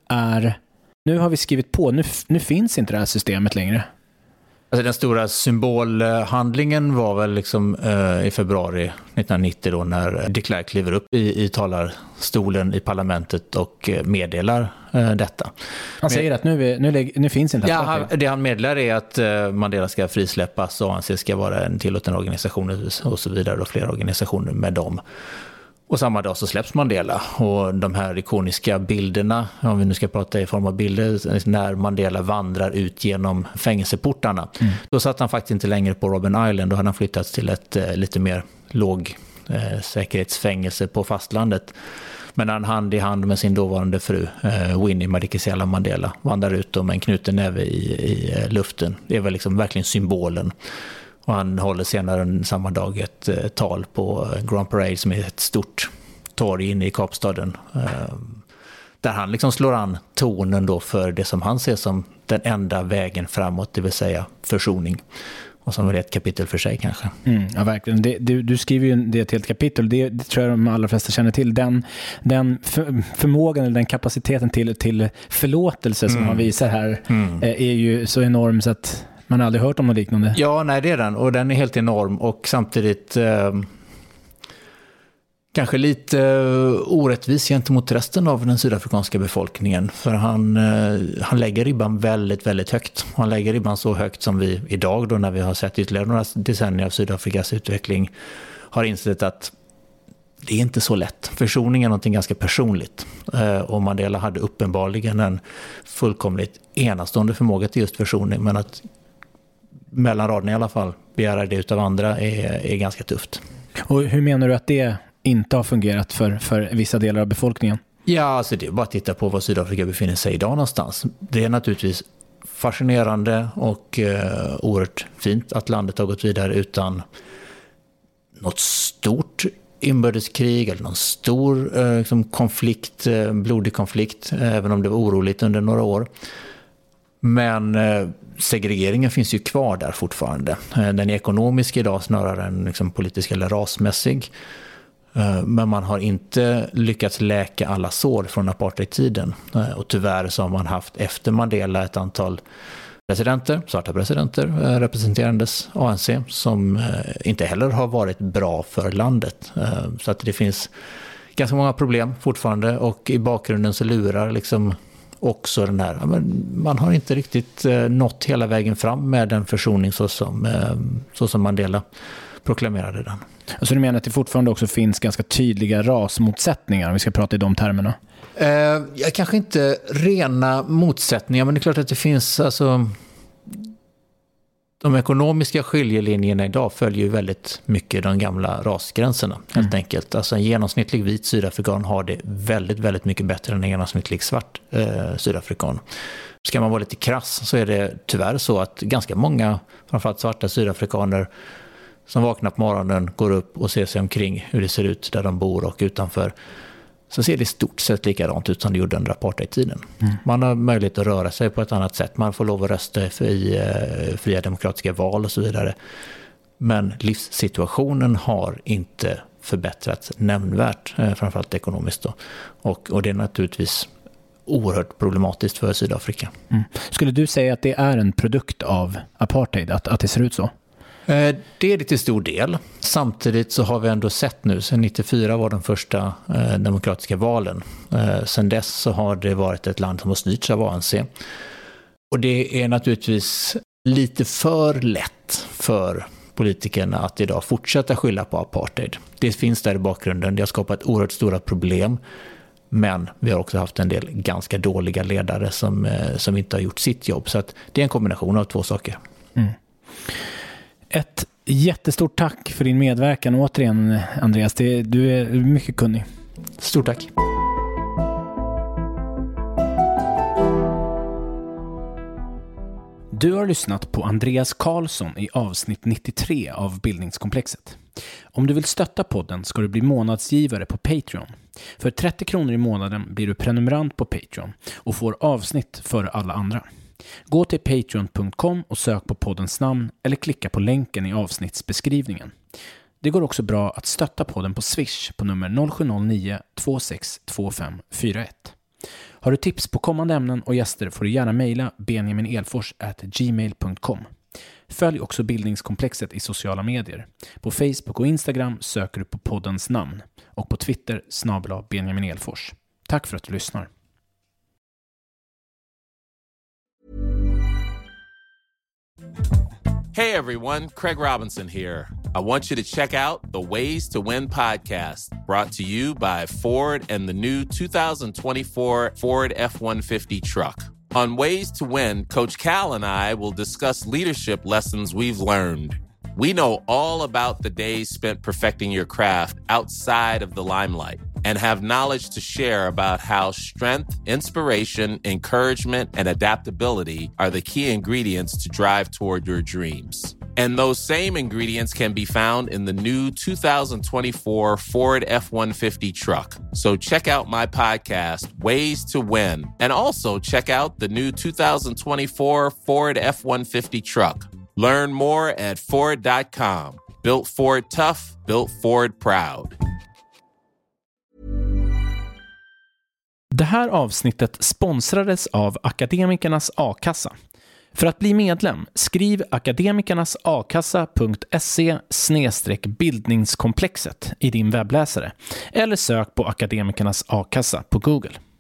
nu har vi skrivit på, nu finns inte det här systemet längre? Alltså den stora symbolhandlingen var väl liksom i februari 1990 då när de Klerk kliver upp i talarstolen i parlamentet och meddelar detta. Han säger att nu finns inte apartheid. Det han meddelar är att Mandela ska frisläppas och ANC ska vara en tillåten organisation och så vidare och flera organisationer med dem. Och samma dag så släpps Mandela och de här ikoniska bilderna, om vi nu ska prata i form av bilder, när Mandela vandrar ut genom fängelseportarna. Då satt han faktiskt inte längre på Robben Island, då hade han flyttats till ett lite mer låg säkerhetsfängelse på fastlandet. Men han hand i hand med sin dåvarande fru Winnie Madikizela Mandela vandrar ut med en knuten näve i luften. Det är väl liksom verkligen symbolen. Och han håller senare samma dag ett tal på Grand Parade som är ett stort torg inne i Kapstaden. Där han liksom slår an tonen då för det som han ser som den enda vägen framåt, det vill säga försoning. Och som är ett kapitel för sig kanske. Ja, verkligen. Du skriver ju det till ett kapitel. Det tror jag de allra flesta känner till. Den förmågan eller den kapaciteten till förlåtelse som han visar här är ju så enorm så att man aldrig hört om något liknande. Ja, nej det är den. Och den är helt enorm. Och samtidigt kanske lite orättvis gentemot resten av den sydafrikanska befolkningen. För han lägger ribban väldigt, väldigt högt. Han lägger ribban så högt som vi idag då, när vi har sett ytterligare några decennier av Sydafrikas utveckling, har insett att det är inte så lätt. Försoning är någonting ganska personligt. Och Mandela hade uppenbarligen en fullkomligt enastående förmåga till just försoning. Men att mellan raderna i alla fall begära det utav andra är ganska tufft. Och hur menar du att det inte har fungerat för vissa delar av befolkningen? Ja, alltså det är bara att titta på vad Sydafrika befinner sig idag någonstans. Det är naturligtvis fascinerande och oerhört fint att landet har gått vidare utan något stort inbördeskrig eller någon stor konflikt, blodig konflikt, även om det var oroligt under några år. Men segregeringen finns ju kvar där fortfarande. Den är ekonomisk idag snarare än politisk eller rasmässig. Men man har inte lyckats läka alla sår från apartheidtiden. Och tyvärr så har man haft efter Mandela ett antal svarta presidenter representerandes ANC som inte heller har varit bra för landet. Så att det finns ganska många problem fortfarande, och i bakgrunden så lurar också den här, man har inte riktigt nått hela vägen fram med en försoning så som Mandela proklamerade den. Så du menar att det fortfarande också finns ganska tydliga rasmotsättningar, om vi ska prata i de termerna? Kanske inte rena motsättningar, men det är klart att det finns de ekonomiska skiljelinjerna idag följer ju väldigt mycket de gamla rasgränserna helt enkelt. Alltså en genomsnittlig vit sydafrikan har det väldigt, väldigt mycket bättre än en genomsnittlig svart sydafrikan. Ska man vara lite krass så är det tyvärr så att ganska många, framförallt svarta sydafrikaner, som vaknar på morgonen, går upp och ser sig omkring hur det ser ut där de bor och utanför, så ser det i stort sett likadant ut som det gjorde under apartheidtiden. Man har möjlighet att röra sig på ett annat sätt. Man får lov att rösta i fria demokratiska val och så vidare. Men livssituationen har inte förbättrats nämnvärt, framförallt ekonomiskt då. Och det är naturligtvis oerhört problematiskt för Sydafrika. Skulle du säga att det är en produkt av apartheid, att det ser ut så? Det är det till stor del. Samtidigt så har vi ändå sett nu, sedan 94 var de första demokratiska valen. Sedan dess så har det varit ett land som har styrts av ANC. Och det är naturligtvis lite för lätt för politikerna att idag fortsätta skylla på apartheid. Det finns där i bakgrunden, det har skapat oerhört stora problem. Men vi har också haft en del ganska dåliga ledare som inte har gjort sitt jobb. Så att det är en kombination av två saker. Ett jättestort tack för din medverkan återigen, Andreas. Du är mycket kunnig. Stort tack. Du har lyssnat på Andreas Karlsson i avsnitt 93 av Bildningskomplexet. Om du vill stötta podden ska du bli månadsgivare på Patreon. För 30 kronor i månaden blir du prenumerant på Patreon och får avsnitt för alla andra. Gå till patreon.com och sök på poddens namn eller klicka på länken i avsnittsbeskrivningen. Det går också bra att stötta podden på Swish på nummer 0709 262541. Har du tips på kommande ämnen och gäster får du gärna mejla benjaminelfors@gmail.com. Följ också Bildningskomplexet i sociala medier. På Facebook och Instagram söker du på poddens namn och på Twitter @Benjamin Elfors. Tack för att du lyssnar. Hey everyone, Craig Robinson here. I want you to check out the Ways to Win podcast, brought to you by Ford and the new 2024 Ford F-150 truck. On Ways to Win, Coach Cal and I will discuss leadership lessons we've learned. We know all about the days spent perfecting your craft outside of the limelight and have knowledge to share about how strength, inspiration, encouragement, and adaptability are the key ingredients to drive toward your dreams. And those same ingredients can be found in the new 2024 Ford F-150 truck. So check out my podcast, Ways to Win, and also check out the new 2024 Ford F-150 truck. Learn more at Ford.com. Built Ford tough, built Ford proud. Det här avsnittet sponsrades av Akademikernas A-kassa. För att bli medlem, skriv akademikernasakassa.se/bildningskomplexet i din webbläsare eller sök på Akademikernas A-kassa på Google.